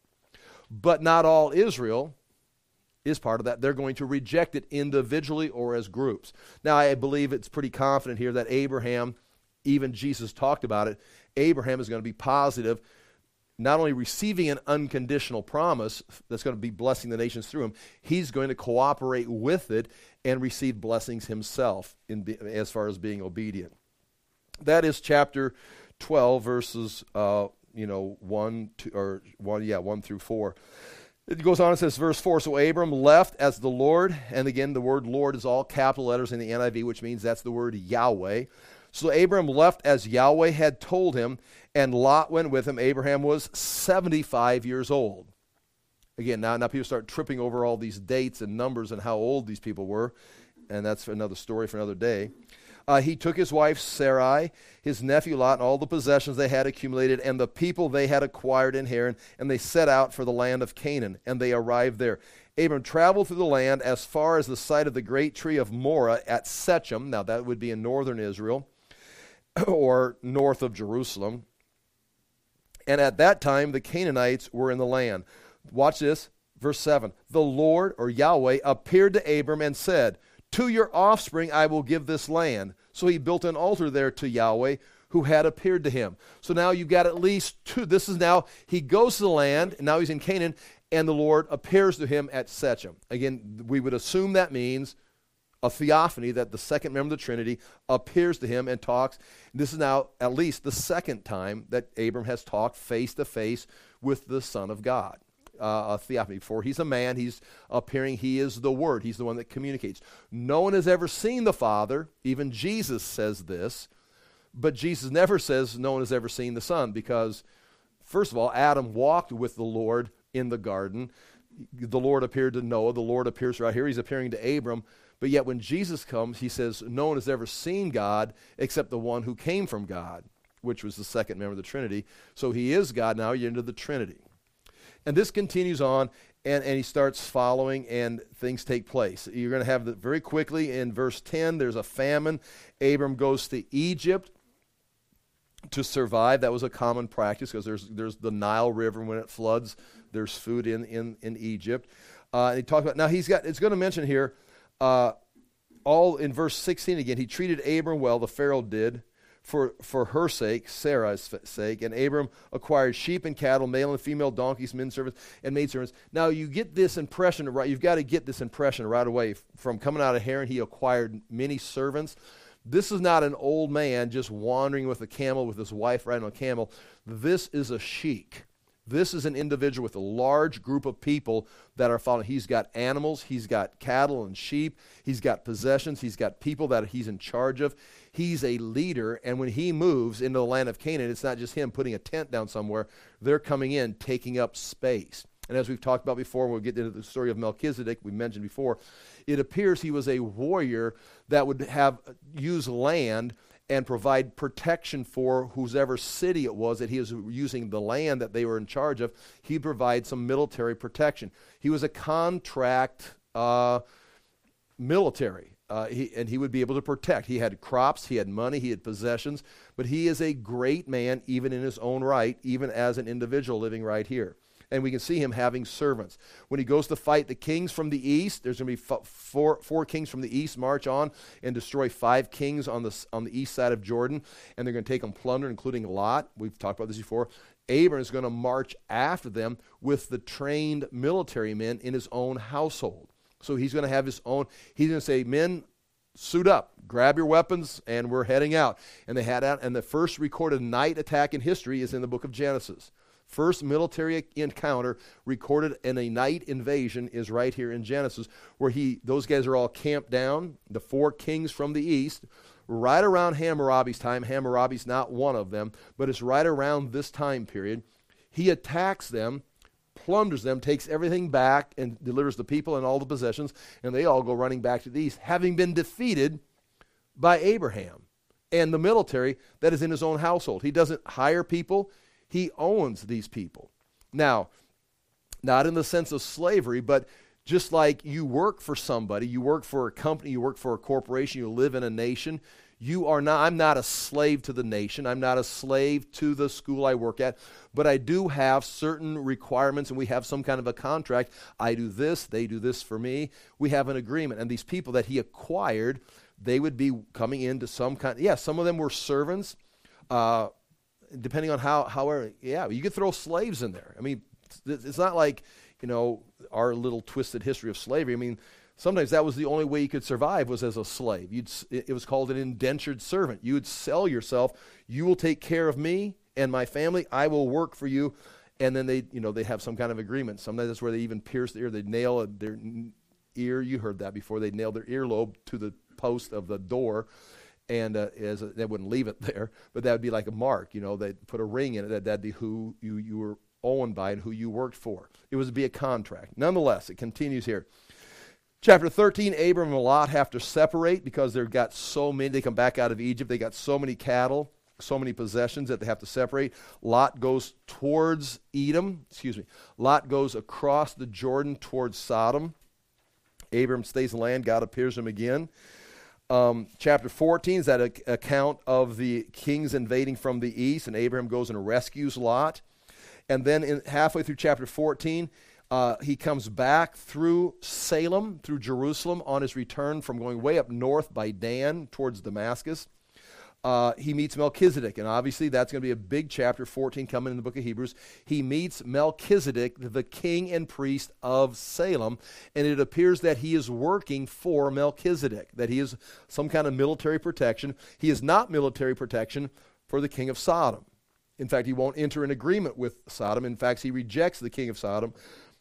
But not all Israel is part of that. They're going to reject it individually or as groups. Now, I believe it's pretty confident here that Abraham, even Jesus talked about it, Abraham is going to be positive, not only receiving an unconditional promise that's going to be blessing the nations through him, he's going to cooperate with it and receive blessings himself in be, as far as being obedient. That is chapter twelve, verses uh, you know one to, or one yeah one through four. It goes on and says, verse four. So Abram left as the Lord, and again the word Lord is all capital letters in the N I V, which means that's the word Yahweh. So Abram left as Yahweh had told him, and Lot went with him. Abraham was seventy-five years old. Again, now now people start tripping over all these dates and numbers and how old these people were, and that's another story for another day. Uh, he took his wife Sarai, his nephew Lot, and all the possessions they had accumulated, and the people they had acquired in Haran, and they set out for the land of Canaan, and they arrived there. Abram traveled through the land as far as the site of the great tree of Moreh at Shechem. Now that would be in northern Israel, or north of Jerusalem. And at that time the Canaanites were in the land. Watch this, verse seven. The Lord, or Yahweh, appeared to Abram and said, to your offspring I will give this land. So he built an altar there to Yahweh, who had appeared to him. So now you've got at least two. This is now, he goes to the land, and now he's in Canaan, and the Lord appears to him at Shechem. Again, we would assume that means a theophany, that the second member of the Trinity appears to him and talks. This is now at least the second time that Abram has talked face to face with the Son of God. Uh, a theophany. Before he's a man, he's appearing, he is the Word. He's the one that communicates. No one has ever seen the Father. Even Jesus says this. But Jesus never says no one has ever seen the Son, because, first of all, Adam walked with the Lord in the garden. The Lord appeared to Noah. The Lord appears right here. He's appearing to Abram. But yet when Jesus comes, he says no one has ever seen God except the one who came from God, which was the second member of the Trinity. So he is God. Now you're into the Trinity. And this continues on, and, and he starts following, and things take place. You're going to have the, very quickly in verse ten, there's a famine. Abram goes to Egypt to survive. That was a common practice, because there's there's the Nile River. When it floods, there's food in, in, in Egypt. Uh, and he talks about, now he's got, it's going to mention here, uh, all in verse sixteen again, he treated Abram well, the Pharaoh did, For, for her sake, Sarah's sake, and Abram acquired sheep and cattle, male and female donkeys, men servants, and maidservants. Now you get this impression, right? You've got to get this impression right away. From coming out of Haran, he acquired many servants. This is not an old man just wandering with a camel with his wife riding on a camel. This is a sheik. This is an individual with a large group of people that are following. He's got animals, he's got cattle and sheep, he's got possessions, he's got people that he's in charge of. He's a leader, and when he moves into the land of Canaan, it's not just him putting a tent down somewhere. They're coming in, taking up space. And as we've talked about before, we'll get into the story of Melchizedek, we mentioned before, it appears he was a warrior that would have use land and provide protection for whosever city it was that he was using the land that they were in charge of. He provided some military protection. He was a contract uh, military, uh, he, and he would be able to protect. He had crops, he had money, he had possessions, but he is a great man even in his own right, even as an individual living right here. And we can see him having servants. When he goes to fight the kings from the east, there's going to be f- four, four kings from the east march on and destroy five kings on the, on the east side of Jordan, and they're going to take them plunder, including Lot. We've talked about this before. Abram is going to march after them with the trained military men in his own household. So he's going to have his own, he's going to say, men, suit up, grab your weapons, and we're heading out. And they head out, and the first recorded night attack in history is in the book of Genesis. First military encounter recorded in a night invasion is right here in Genesis, where he those guys are all camped down, the four kings from the east, right around Hammurabi's time. Hammurabi's not one of them, but it's right around this time period. He attacks them, plunders them, takes everything back, and delivers the people and all the possessions, and they all go running back to the east, having been defeated by Abraham and the military that is in his own household. He doesn't hire people. He owns these people. Now, not in the sense of slavery, but just like you work for somebody, you work for a company, you work for a corporation, you live in a nation, you are not, I'm not a slave to the nation, I'm not a slave to the school I work at, but I do have certain requirements, and we have some kind of a contract. I do this, they do this for me. We have an agreement, and these people that he acquired, they would be coming into some kind, yeah, some of them were servants, uh, depending on how, however, yeah, you could throw slaves in there. I mean, it's not like, you know, our little twisted history of slavery. I mean, sometimes that was the only way you could survive was as a slave. You'd, it was called an indentured servant. You would sell yourself. You will take care of me and my family. I will work for you. And then they, you know, they have some kind of agreement. Sometimes that's where they even pierce the ear. They nail a, their ear. You heard that before. They nail their earlobe to the post of the door. And uh, as a, they wouldn't leave it there, but that would be like a mark. You know, they'd put a ring in it. That, that'd be who you, you were owned by and who you worked for. It was to be a contract. Nonetheless, it continues here. Chapter thirteen, Abram and Lot have to separate because they've got so many. They come back out of Egypt. They got so many cattle, so many possessions that they have to separate. Lot goes towards Edom. Excuse me. Lot goes across the Jordan towards Sodom. Abram stays in land. God appears to him again. Um, chapter fourteen is that a, account of the kings invading from the east, and Abraham goes and rescues Lot. And then in, halfway through chapter fourteen, uh, he comes back through Salem, through Jerusalem, on his return from going way up north by Dan towards Damascus. Uh, he meets Melchizedek, and obviously that's going to be a big chapter, fourteen, coming in the book of Hebrews. He meets Melchizedek, the king and priest of Salem, and it appears that he is working for Melchizedek, that he is some kind of military protection. He is not military protection for the king of Sodom. In fact, he won't enter an agreement with Sodom. In fact, he rejects the king of Sodom,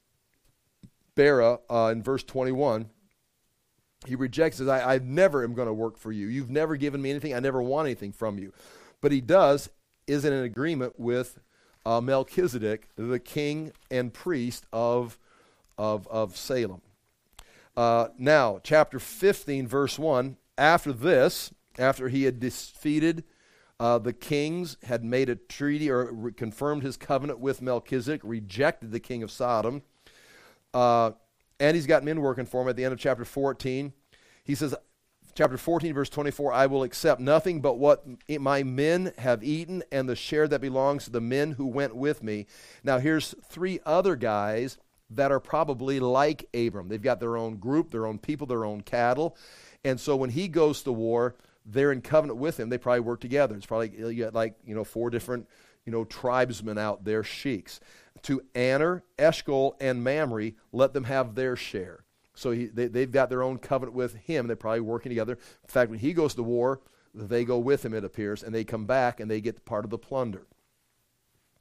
Bera, uh, in verse twenty-one. He rejects it. I, I never am going to work for you. You've never given me anything. I never want anything from you. But he does, is in an agreement with uh, Melchizedek, the king and priest of, of, of Salem. Uh, now, chapter fifteen, verse one, after this, after he had defeated uh, the kings, had made a treaty or re- confirmed his covenant with Melchizedek, rejected the king of Sodom, uh, and he's got men working for him at the end of chapter fourteen. He says, chapter fourteen, verse twenty-four, I will accept nothing but what my men have eaten and the share that belongs to the men who went with me. Now here's three other guys that are probably like Abram. They've got their own group, their own people, their own cattle. And so when he goes to war, they're in covenant with him. They probably work together. It's probably you got like, you know, four different, you know, tribesmen out there, sheiks. To Aner, Eshcol, and Mamre, let them have their share. So he, they, they've got their own covenant with him. They're probably working together. In fact, when he goes to war, they go with him, it appears, and they come back and they get part of the plunder.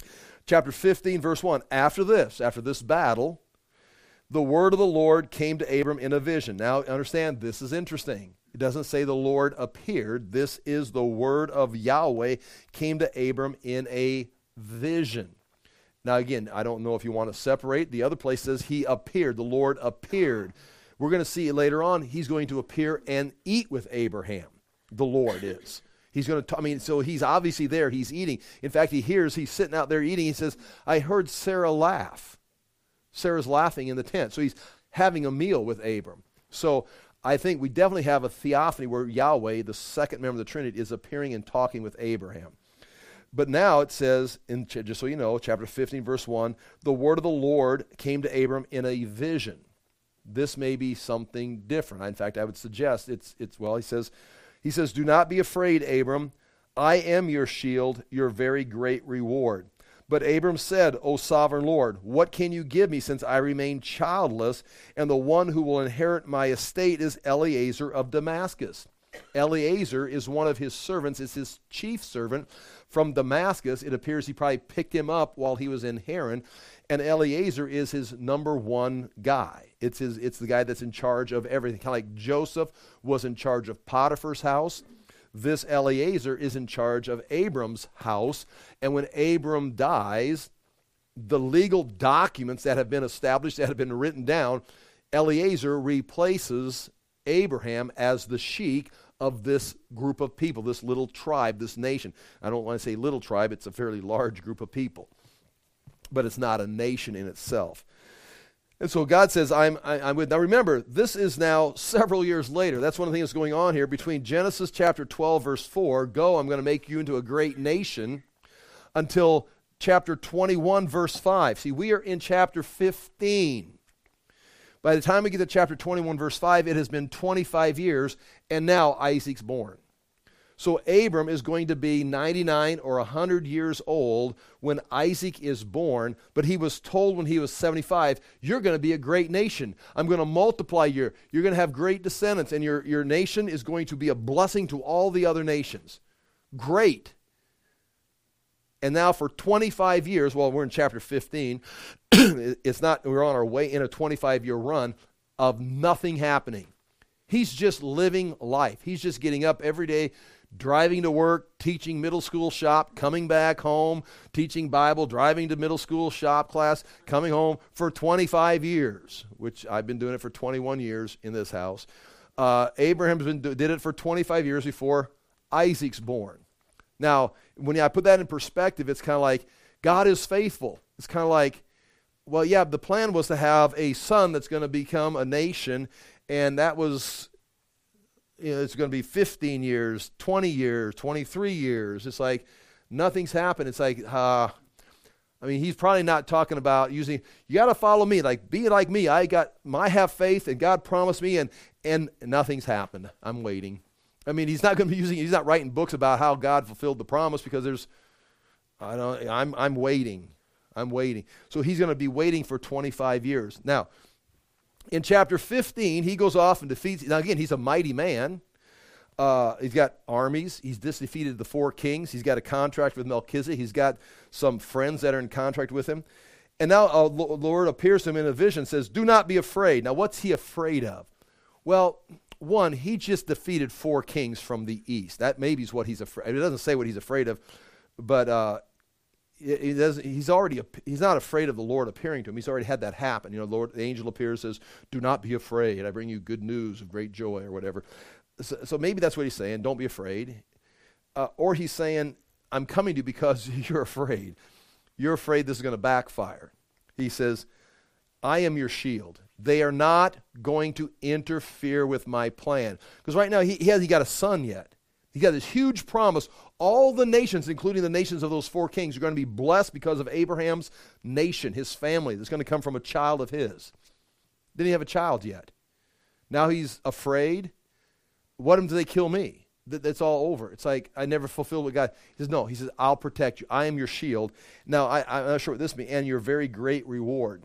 Chapter fifteen, verse one. After this, after this battle, the word of the Lord came to Abram in a vision. Now, understand, this is interesting. It doesn't say the Lord appeared. This is the word of Yahweh came to Abram in a vision. Now, again, I don't know if you want to separate. The other place says he appeared. The Lord appeared. We're going to see later on, he's going to appear and eat with Abraham. The Lord is. He's going to, I mean, so he's obviously there. He's eating. In fact, he hears, he's sitting out there eating. He says, I heard Sarah laugh. Sarah's laughing in the tent. So he's having a meal with Abram. So I think we definitely have a theophany where Yahweh, the second member of the Trinity, is appearing and talking with Abraham. But now it says, in, just so you know, chapter fifteen, verse one, the word of the Lord came to Abram in a vision. This may be something different. In fact, I would suggest it's, it's well, he says, he says, do not be afraid, Abram. I am your shield, your very great reward. But Abram said, O sovereign Lord, what can you give me since I remain childless, and the one who will inherit my estate is Eliezer of Damascus? Eliezer is one of his servants, is his chief servant from Damascus. It appears he probably picked him up while he was in Haran, and Eliezer is his number one guy. It's his. It's the guy that's in charge of everything. Kind of like Joseph was in charge of Potiphar's house. This Eliezer is in charge of Abram's house, and when Abram dies, the legal documents that have been established, that have been written down, Eliezer replaces Abraham as the sheik of this group of people, this little tribe, this nation. I don't want to say little tribe, it's a fairly large group of people, but it's not a nation in itself. And so God says, I'm, I, I'm with. Now remember, this is now several years later. That's one of the things that's going on here between Genesis chapter twelve, verse four, go, I'm going to make you into a great nation, until chapter twenty-one, verse five. See, we are in chapter fifteen. By the time we get to chapter twenty-one, verse five, it has been twenty-five years, and now Isaac's born. So Abram is going to be ninety-nine or one hundred years old when Isaac is born, but he was told when he was seventy-five, you're going to be a great nation. I'm going to multiply you. You're going to have great descendants, and your, your nation is going to be a blessing to all the other nations. Great. And now for twenty-five years, well, we're in chapter fifteen, it's not, we're on our way in a twenty-five-year run of nothing happening. He's just living life. He's just getting up every day, driving to work, teaching middle school shop, coming back home, teaching Bible, driving to middle school shop class, coming home for twenty-five years, which I've been doing it for twenty-one years in this house. Uh, Abraham's been did it for twenty-five years before Isaac's born. Now, when I put that in perspective, it's kind of like God is faithful. It's kind of like, well, yeah, the plan was to have a son that's going to become a nation, and that was, you know, it's going to be fifteen years, twenty years, twenty-three years. It's like nothing's happened. It's like, uh, I mean, he's probably not talking about using, you got to follow me, like be like me. I got, I have faith, and God promised me, and and nothing's happened. I'm waiting. I mean, he's not going to be using, he's not writing books about how God fulfilled the promise, because there's, I don't, I'm I'm waiting. I'm waiting. So he's going to be waiting for twenty-five years. Now, in chapter fifteen, he goes off and defeats, now again, he's a mighty man. Uh, he's got armies. He's just defeated the four kings. He's got a contract with Melchizedek. He's got some friends that are in contract with him. And now uh, the Lord appears to him in a vision and says, do not be afraid. Now, what's he afraid of? Well, one, he just defeated four kings from the east. That maybe is what he's afraid. It doesn't say what he's afraid of, but uh, he doesn't, he's already he's not afraid of the Lord appearing to him. He's already had that happen. You know, the Lord, the angel appears, says, "Do not be afraid. I bring you good news of great joy," or whatever. So, so maybe that's what he's saying. Don't be afraid, uh, or he's saying, "I'm coming to you because you're afraid. You're afraid this is going to backfire." He says, "I am your shield. They are not going to interfere with my plan." Because right now, he, he hasn't got a son yet. He's got this huge promise. All the nations, including the nations of those four kings, are going to be blessed because of Abraham's nation, his family, that's going to come from a child of his. Didn't he have a child yet? Now he's afraid. What if they kill me? That, that's all over. It's like, I never fulfilled what God... He says, no. He says, I'll protect you. I am your shield. Now, I, I'm not sure what this means. And your very great reward.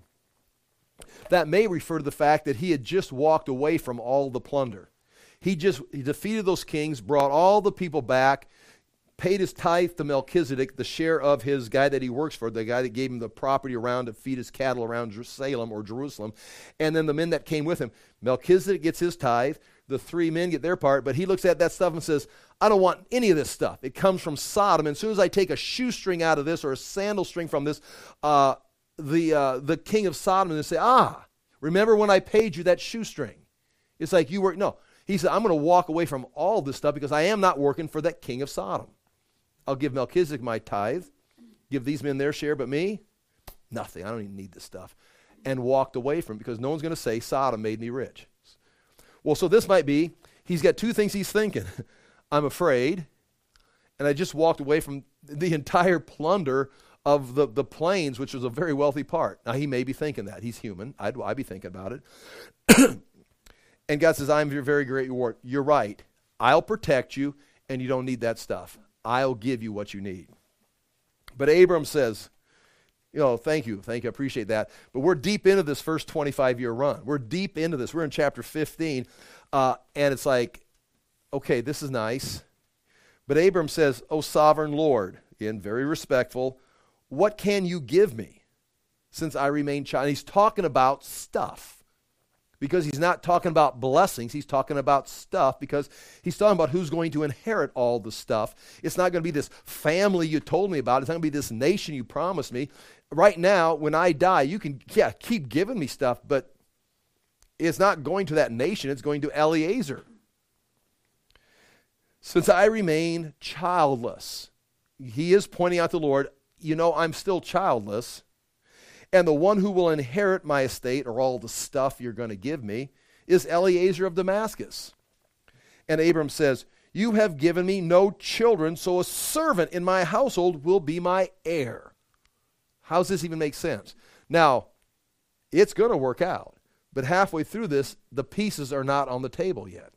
That may refer to the fact that he had just walked away from all the plunder. He just he defeated those kings, brought all the people back, paid his tithe to Melchizedek, the share of his guy that he works for, the guy that gave him the property around to feed his cattle around Salem or Jerusalem. And then the men that came with him. Melchizedek gets his tithe. The three men get their part. But he looks at that stuff and says, I don't want any of this stuff. It comes from Sodom. And as soon as I take a shoestring out of this or a sandal string from this, uh, the, uh, the king of Sodom will say, ah, remember when I paid you that shoestring? It's like you were, no. He said, I'm going to walk away from all this stuff because I am not working for that king of Sodom. I'll give Melchizedek my tithe, give these men their share, but me, nothing. I don't even need this stuff. And walked away from it because no one's going to say Sodom made me rich. Well, so this might be, he's got two things he's thinking. I'm afraid, and I just walked away from the entire plunder of the, the plains, which was a very wealthy part. Now, he may be thinking that. He's human. I'd, I'd be thinking about it. And God says, I'm your very great reward. You're right. I'll protect you, and you don't need that stuff. I'll give you what you need. But Abram says, you know, thank you, thank you, I appreciate that. But we're deep into this first twenty-five-year run. We're deep into this. We're in chapter fifteen, uh, and it's like, okay, this is nice. But Abram says, oh, sovereign Lord, again, very respectful, what can you give me since I remain child? And he's talking about stuff. Because he's not talking about blessings, he's talking about stuff, because he's talking about who's going to inherit all the stuff. It's not going to be this family you told me about. It's not going to be this nation you promised me. Right now, when I die, you can, yeah, keep giving me stuff, but it's not going to that nation. It's going to Eliezer. Since I remain childless, he is pointing out to the Lord, you know, I'm still childless. And the one who will inherit my estate, or all the stuff you're going to give me, is Eliezer of Damascus. And Abram says, you have given me no children, so a servant in my household will be my heir. How does this even make sense? Now, it's going to work out. But halfway through this, the pieces are not on the table yet.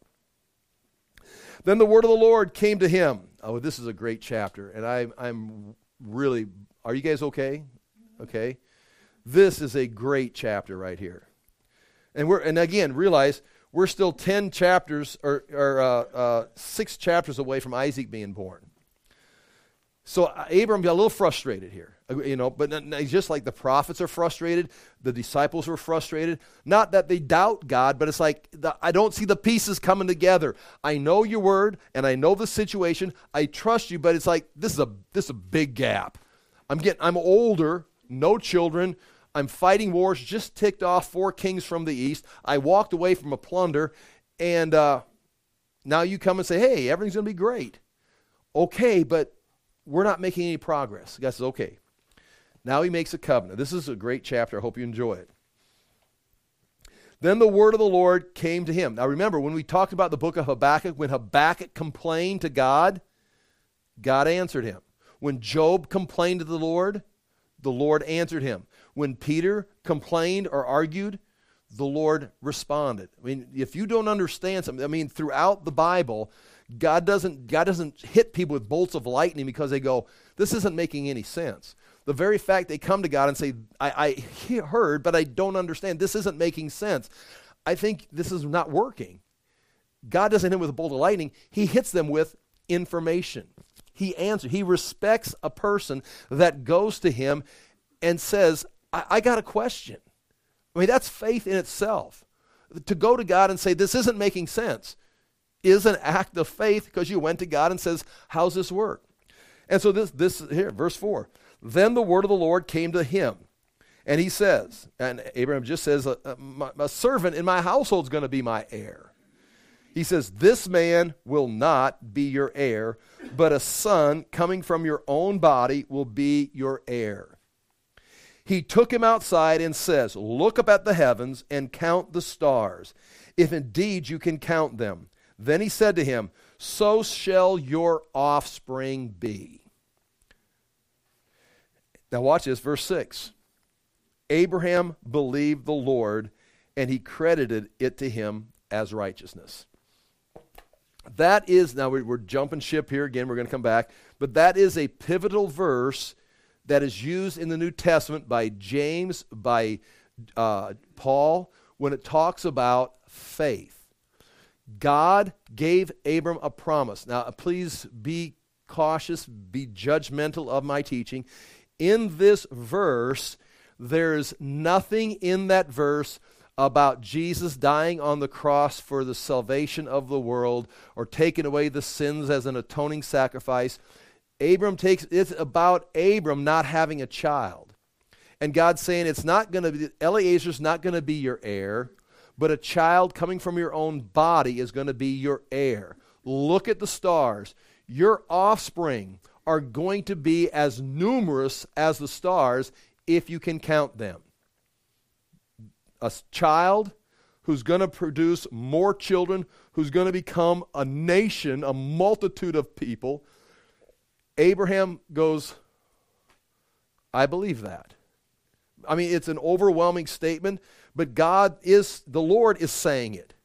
Then the word of the Lord came to him. Oh, this is a great chapter. And I, I'm really, are you guys okay? Okay. This is a great chapter right here. And we're and again, realize we're still ten chapters or, or uh, uh, six chapters away from Isaac being born. So uh, Abram got a little frustrated here, you know, but n- n- just like the prophets are frustrated, the disciples were frustrated. Not that they doubt God, but it's like, the, I don't see the pieces coming together. I know your word, and I know the situation. I trust you, but it's like, this is a this is a big gap. I'm getting, I'm older, no children. I'm fighting wars, just ticked off four kings from the east. I walked away from a plunder, and uh, now you come and say, hey, everything's going to be great. Okay, but we're not making any progress. God says, okay. Now he makes a covenant. This is a great chapter. I hope you enjoy it. Then the word of the Lord came to him. Now remember, when we talked about the book of Habakkuk, when Habakkuk complained to God, God answered him. When Job complained to the Lord, the Lord answered him. When Peter complained or argued, the Lord responded. I mean, if you don't understand something, I mean, throughout the Bible, God doesn't, God doesn't hit people with bolts of lightning because they go, this isn't making any sense. The very fact they come to God and say, I, I heard, but I don't understand. This isn't making sense. I think this is not working. God doesn't hit them with a bolt of lightning. He hits them with information. He answers. He respects a person that goes to him and says, I, I got a question. I mean, that's faith in itself. To go to God and say, this isn't making sense, is an act of faith because you went to God and says, how's this work? And so this, this here, verse four. Then the word of the Lord came to him. And he says, and Abraham just says, a, a, a servant in my household is going to be my heir. He says, this man will not be your heir, but a son coming from your own body will be your heir. He took him outside and says, look up at the heavens and count the stars, if indeed you can count them. Then he said to him, so shall your offspring be. Now watch this, verse six. Abraham believed the Lord, and he credited it to him as righteousness. That is, now we're, we're jumping ship here again, we're going to come back, but that is a pivotal verse that is used in the New Testament by James, by uh, Paul, when it talks about faith. God gave Abram a promise. Now, please be cautious, be judgmental of my teaching. In this verse, there's nothing in that verse about Jesus dying on the cross for the salvation of the world or taking away the sins as an atoning sacrifice. Abram takes, it's about Abram not having a child. And God's saying it's not going to be, Eliezer's not going to be your heir, but a child coming from your own body is going to be your heir. Look at the stars. Your offspring are going to be as numerous as the stars if you can count them. A child who's going to produce more children, who's going to become a nation, a multitude of people. Abraham goes, I believe that. I mean, it's an overwhelming statement, but God is, the Lord is saying it.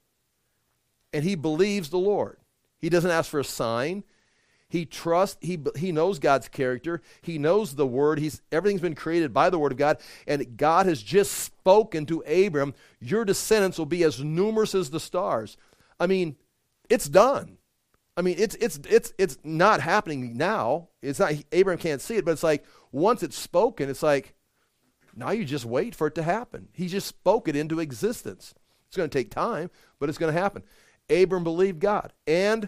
And he believes the Lord. He doesn't ask for a sign. He trusts, he, he knows God's character. He knows the Word. He's, everything's been created by the Word of God. And God has just spoken to Abram, your descendants will be as numerous as the stars. I mean, it's done. I mean, it's it's it's it's not happening now. It's not, Abraham can't see it, but it's like, once it's spoken, it's like, now you just wait for it to happen. He just spoke it into existence. It's going to take time, but it's going to happen. Abram believed God, and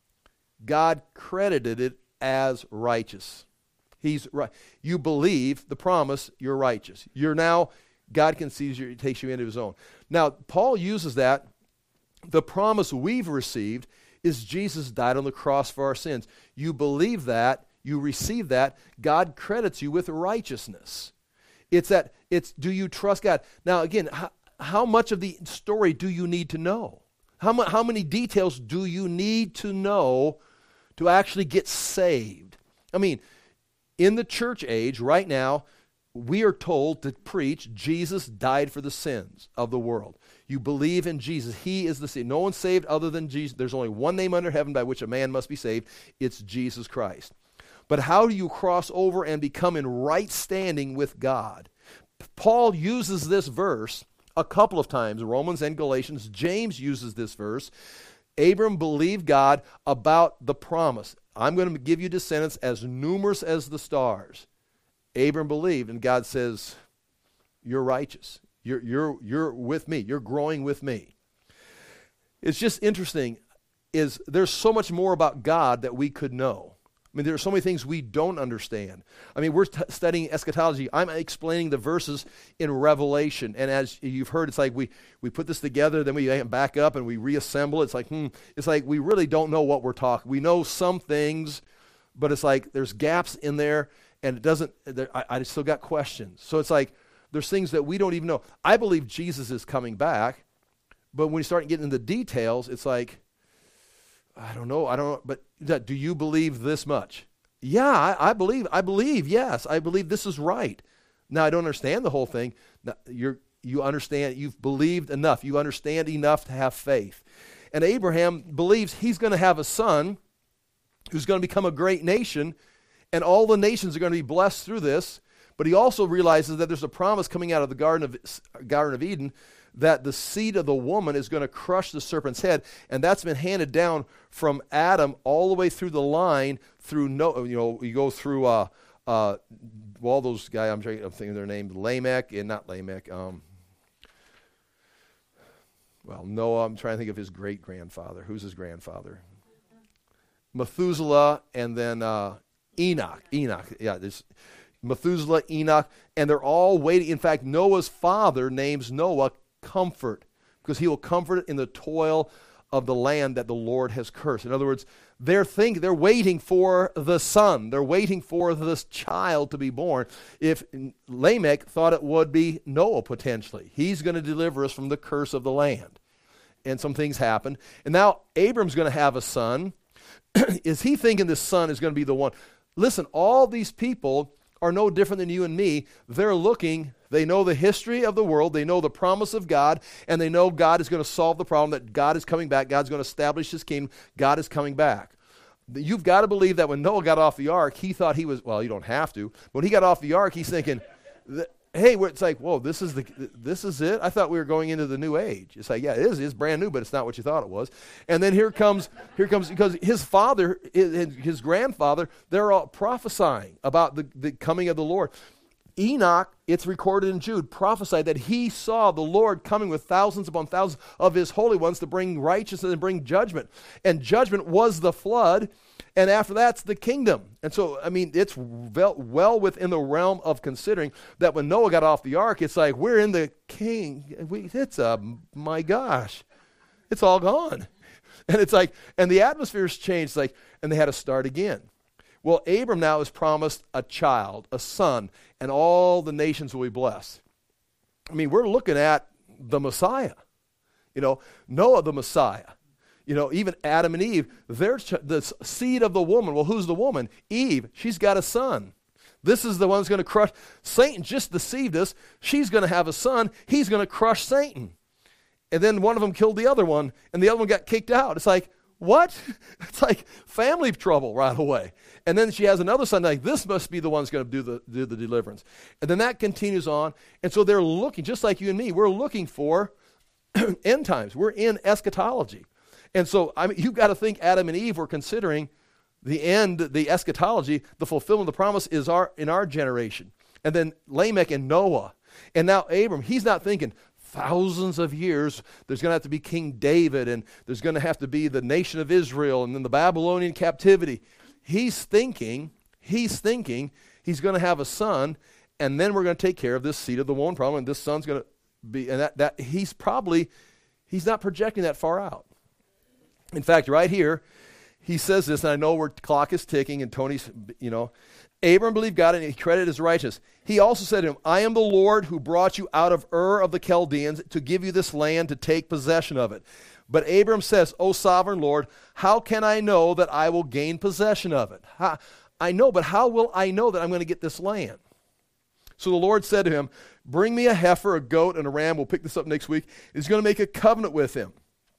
God credited it as righteous. He's right. You believe the promise, you're righteous. You're now, God can see you, takes you into his own. Now, Paul uses that. The promise we've received is Jesus died on the cross for our sins. You believe that, you receive that, God credits you with righteousness. It's that, it's, do you trust God? Now, again, how, how much of the story do you need to know? How, mu- how many details do you need to know to actually get saved? I mean, in the church age right now, we are told to preach Jesus died for the sins of the world. You believe in Jesus. He is the Savior. No one's saved other than Jesus. There's only one name under heaven by which a man must be saved. It's Jesus Christ. But how do you cross over and become in right standing with God? Paul uses this verse a couple of times, Romans and Galatians. James uses this verse. Abram believed God about the promise. I'm going to give you descendants as numerous as the stars. Abram believed, and God says, you're righteous. You're, you're, you're with me. You're growing with me. It's just interesting, is there's so much more about God that we could know. I mean, there are so many things we don't understand. I mean, we're t- studying eschatology. I'm explaining the verses in Revelation. And as you've heard, it's like we, we put this together, then we back up and we reassemble. It's like, hmm, it's like we really don't know what we're talking. We know some things, but it's like there's gaps in there, and it doesn't, there, I, I still got questions. So it's like there's things that we don't even know. I believe Jesus is coming back, but when you start getting into the details, it's like, I don't know, I don't know, but do you believe this much? Yeah, I, I believe, I believe, yes, I believe this is right. Now, I don't understand the whole thing. Now, you're, you understand, you've believed enough. You understand enough to have faith. And Abraham believes he's going to have a son who's going to become a great nation, and all the nations are going to be blessed through this. But he also realizes that there's a promise coming out of the Garden of, Garden of Eden that the seed of the woman is going to crush the serpent's head, and that's been handed down from Adam all the way through the line through no, you know, you go through uh, uh, all those guys. I'm, trying, I'm thinking of their name, Lamech and not Lamech. Um, well, Noah. I'm trying to think of his great grandfather. Who's his grandfather? Methuselah, and then uh, Enoch. Enoch. Yeah, there's Methuselah, Enoch, and they're all waiting. In fact, Noah's father names Noah Comfort, because he will comfort in the toil of the land that the Lord has cursed. In other words, they're think they're waiting for the son. They're waiting for this child to be born. If Lamech thought it would be Noah potentially, he's going to deliver us from the curse of the land. And some things happen. And now Abram's going to have a son. Is he thinking this son is going to be the one? Listen, all these people are no different than you and me. They're looking, they know the history of the world, they know the promise of God, and they know God is going to solve the problem, that God is coming back, God's going to establish his kingdom, God is coming back. You've got to believe that when Noah got off the ark, he thought he was, well, you don't have to, but when he got off the ark, he's thinking, hey, it's like, whoa, this is the this is it? I thought we were going into the new age. It's like, yeah, it is. It's brand new, but it's not what you thought it was. And then here comes, here comes, because his father, his, his grandfather, they're all prophesying about the, the coming of the Lord. Enoch, it's recorded in Jude, prophesied that he saw the Lord coming with thousands upon thousands of his holy ones to bring righteousness and bring judgment. And judgment was the flood, and after that's the kingdom. And so, I mean, it's well, well within the realm of considering that when Noah got off the ark, it's like, we're in the king. We, it's, uh, my gosh, it's all gone. And it's like, and the atmosphere's changed, like, and they had to start again. Well, Abram now is promised a child, a son, and all the nations will be blessed. I mean, we're looking at the Messiah. You know, Noah, the Messiah. You know, even Adam and Eve, they're ch- the seed of the woman. Well, who's the woman? Eve. She's got a son. This is the one who's going to crush. Satan just deceived us. She's going to have a son. He's going to crush Satan. And then one of them killed the other one, and the other one got kicked out. It's like, what? It's like family trouble right away. And then she has another son, like, this must be the one who's going to do the, do the deliverance. And then that continues on. And so they're looking, just like you and me, we're looking for end times. We're in eschatology. And so, I mean, you've got to think Adam and Eve were considering the end, the eschatology, the fulfillment of the promise is our in our generation. And then Lamech and Noah. And now Abram, he's not thinking, thousands of years, there's going to have to be King David, and there's going to have to be the nation of Israel, and then the Babylonian captivity. He's thinking, he's thinking he's going to have a son, and then we're going to take care of this seed of the woman problem, and this son's going to be, and that, that he's probably, he's not projecting that far out. In fact, right here, he says this, and I know where the clock is ticking, and Tony's, you know, Abram believed God, and he credited as righteous. He also said to him, I am the Lord who brought you out of Ur of the Chaldeans to give you this land to take possession of it. But Abram says, O sovereign Lord, how can I know that I will gain possession of it? How, I know, but how will I know that I'm going to get this land? So the Lord said to him, bring me a heifer, a goat, and a ram. We'll pick this up next week. He's going to make a covenant with him.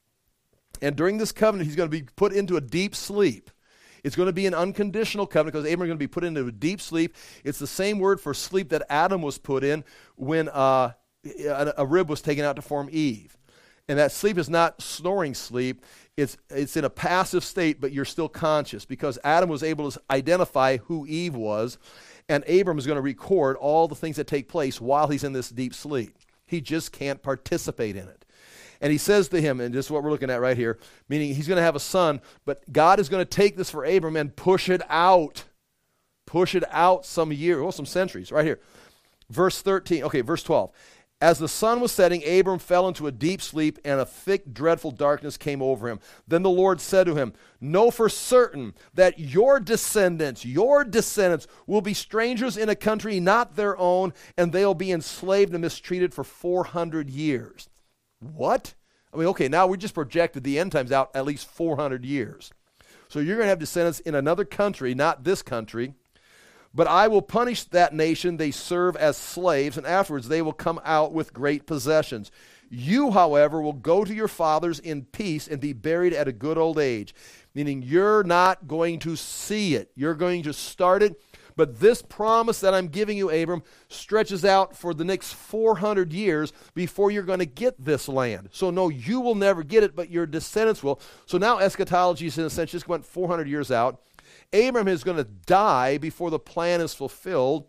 And during this covenant, he's going to be put into a deep sleep. It's going to be an unconditional covenant because Abraham is going to be put into a deep sleep. It's the same word for sleep that Adam was put in when uh, a, a rib was taken out to form Eve. And that sleep is not snoring sleep. It's, it's in a passive state, but you're still conscious because Adam was able to identify who Eve was, and Abram is going to record all the things that take place while he's in this deep sleep. He just can't participate in it. And he says to him, and this is what we're looking at right here, meaning he's going to have a son, but God is going to take this for Abram and push it out. Push it out some years, well, some centuries, right here. Verse thirteen, okay, verse twelve. As the sun was setting, Abram fell into a deep sleep, and a thick, dreadful darkness came over him. Then the Lord said to him, know for certain that your descendants, your descendants will be strangers in a country not their own, and they'll be enslaved and mistreated for four hundred years. What? I mean, okay, now we just projected the end times out at least four hundred years. So you're going to have descendants in another country, not this country. But I will punish that nation they serve as slaves, and afterwards they will come out with great possessions. You, however, will go to your fathers in peace and be buried at a good old age. Meaning you're not going to see it. You're going to start it. But this promise that I'm giving you, Abram, stretches out for the next four hundred years before you're going to get this land. So no, you will never get it, but your descendants will. So now eschatology is in a sense just went four hundred years out. Abram is going to die before the plan is fulfilled.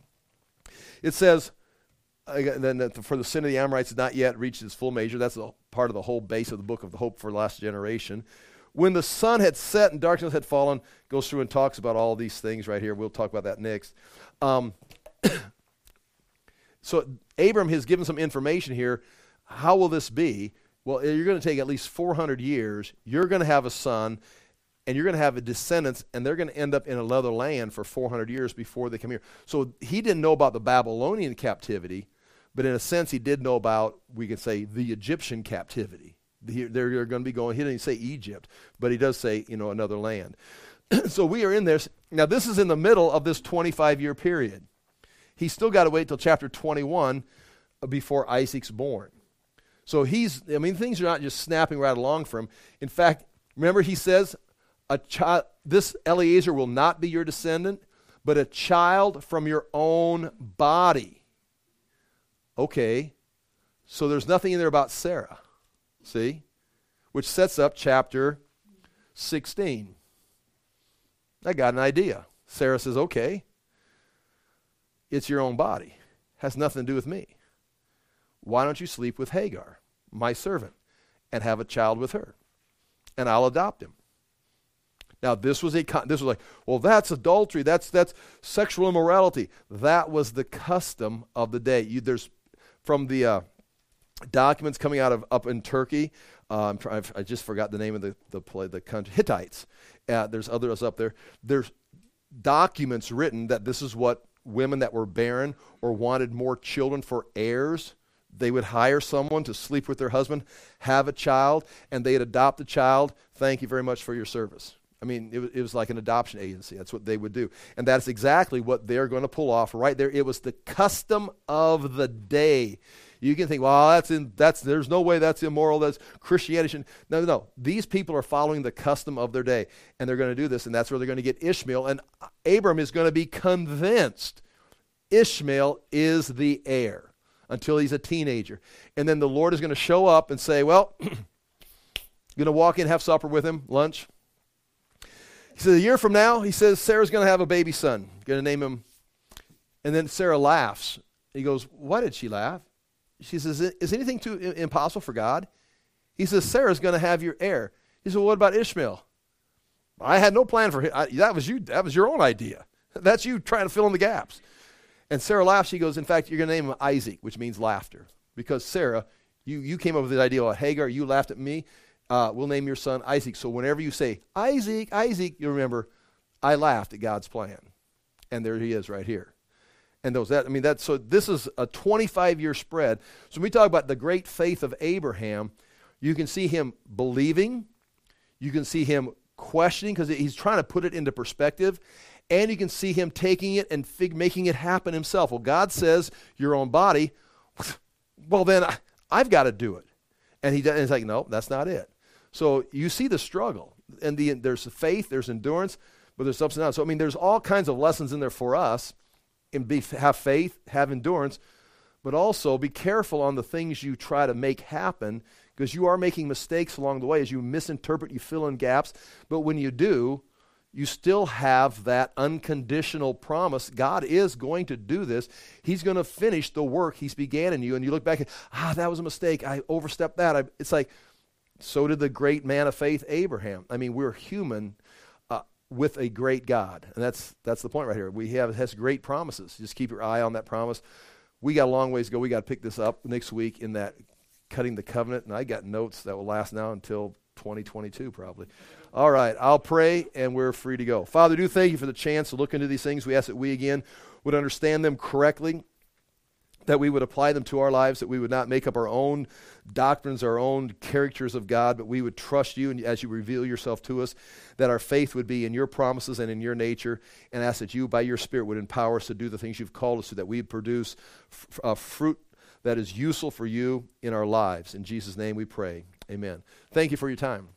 It says, uh, then that for the sin of the Amorites has not yet reached its full measure. That's a part of the whole base of the book of the hope for the last generation. When the sun had set and darkness had fallen, goes through and talks about all these things right here. We'll talk about that next. Um, so Abram has given some information here. How will this be? Well, you're going to take at least four hundred years. You're going to have a son, and you're going to have a descendants, and they're going to end up in another land for four hundred years before they come here. So he didn't know about the Babylonian captivity, but in a sense he did know about, we could say, the Egyptian captivity. They're going to be going, he didn't say Egypt, but he does say, you know, another land. So we are in this. Now this is in the middle of this twenty-five year period. He's still got to wait till chapter twenty-one before Isaac's born. So he's, I mean, things are not just snapping right along for him. In fact, remember he says, a child, this Eliezer will not be your descendant, but a child from your own body. Okay, so there's nothing in there about Sarah, see? Which sets up chapter sixteen. I got an idea. Sarah says, okay, it's your own body. Has nothing to do with me. Why don't you sleep with Hagar, my servant, and have a child with her, and I'll adopt him. Now, this was a this was like, well, that's adultery. That's that's sexual immorality. That was the custom of the day. You, there's from the uh, documents coming out of up in Turkey. Um, I've, I just forgot the name of the the, play, the country Hittites. Uh, there's others up there. There's documents written that this is what women that were barren or wanted more children for heirs. They would hire someone to sleep with their husband, have a child, and they'd adopt the child. Thank you very much for your service. I mean, it was, it was like an adoption agency. That's what they would do. And that's exactly what they're going to pull off right there. It was the custom of the day. You can think, well, that's in, that's there's no way that's immoral. That's Christianity. No, no, no. These people are following the custom of their day, and they're going to do this, and that's where they're going to get Ishmael. And Abram is going to be convinced Ishmael is the heir until he's a teenager. And then the Lord is going to show up and say, well, going to walk in, have supper with him, lunch. He says, a year from now, he says, Sarah's going to have a baby son. Going to name him. And then Sarah laughs. He goes, why did she laugh? She says, is anything too impossible for God? He says, Sarah's going to have your heir. He said, well, what about Ishmael? I had no plan for him. I, that was you. That was your own idea. That's you trying to fill in the gaps. And Sarah laughs. She goes, in fact, you're going to name him Isaac, which means laughter. Because Sarah, you, you came up with the idea about Hagar. You laughed at me. Uh, we'll name your son Isaac. So whenever you say, Isaac, Isaac, you remember, I laughed at God's plan. And there he is right here. And those that I mean that's so this is a twenty-five year spread. So when we talk about the great faith of Abraham, you can see him believing, you can see him questioning because he's trying to put it into perspective, and you can see him taking it and fig- making it happen himself. Well, God says your own body. Well, then I, I've got to do it, and he does, and he's like, no, that's not it. So you see the struggle, and the there's faith, there's endurance, but there's ups and downs. So I mean, there's all kinds of lessons in there for us. And be, have faith, have endurance, but also be careful on the things you try to make happen because you are making mistakes along the way as you misinterpret, you fill in gaps. But when you do, you still have that unconditional promise. God is going to do this. He's going to finish the work he's began in you. And you look back and, ah, that was a mistake. I overstepped that. I, it's like, so did the great man of faith, Abraham. I mean, we're human with a great God. And that's that's the point right here. We have has great promises. Just keep your eye on that promise. We got a long ways to go. We got to pick this up next week in that cutting the covenant. And I got notes that will last now until twenty twenty-two probably. All right, I'll pray and we're free to go. Father, do thank you for the chance to look into these things. We ask that we again would understand them correctly, that we would apply them to our lives, that we would not make up our own doctrines, our own characters of God, but we would trust you and as you reveal yourself to us, that our faith would be in your promises and in your nature, and ask that you, by your Spirit, would empower us to do the things you've called us to, that we would produce f- uh, fruit that is useful for you in our lives. In Jesus' name we pray. Amen. Thank you for your time.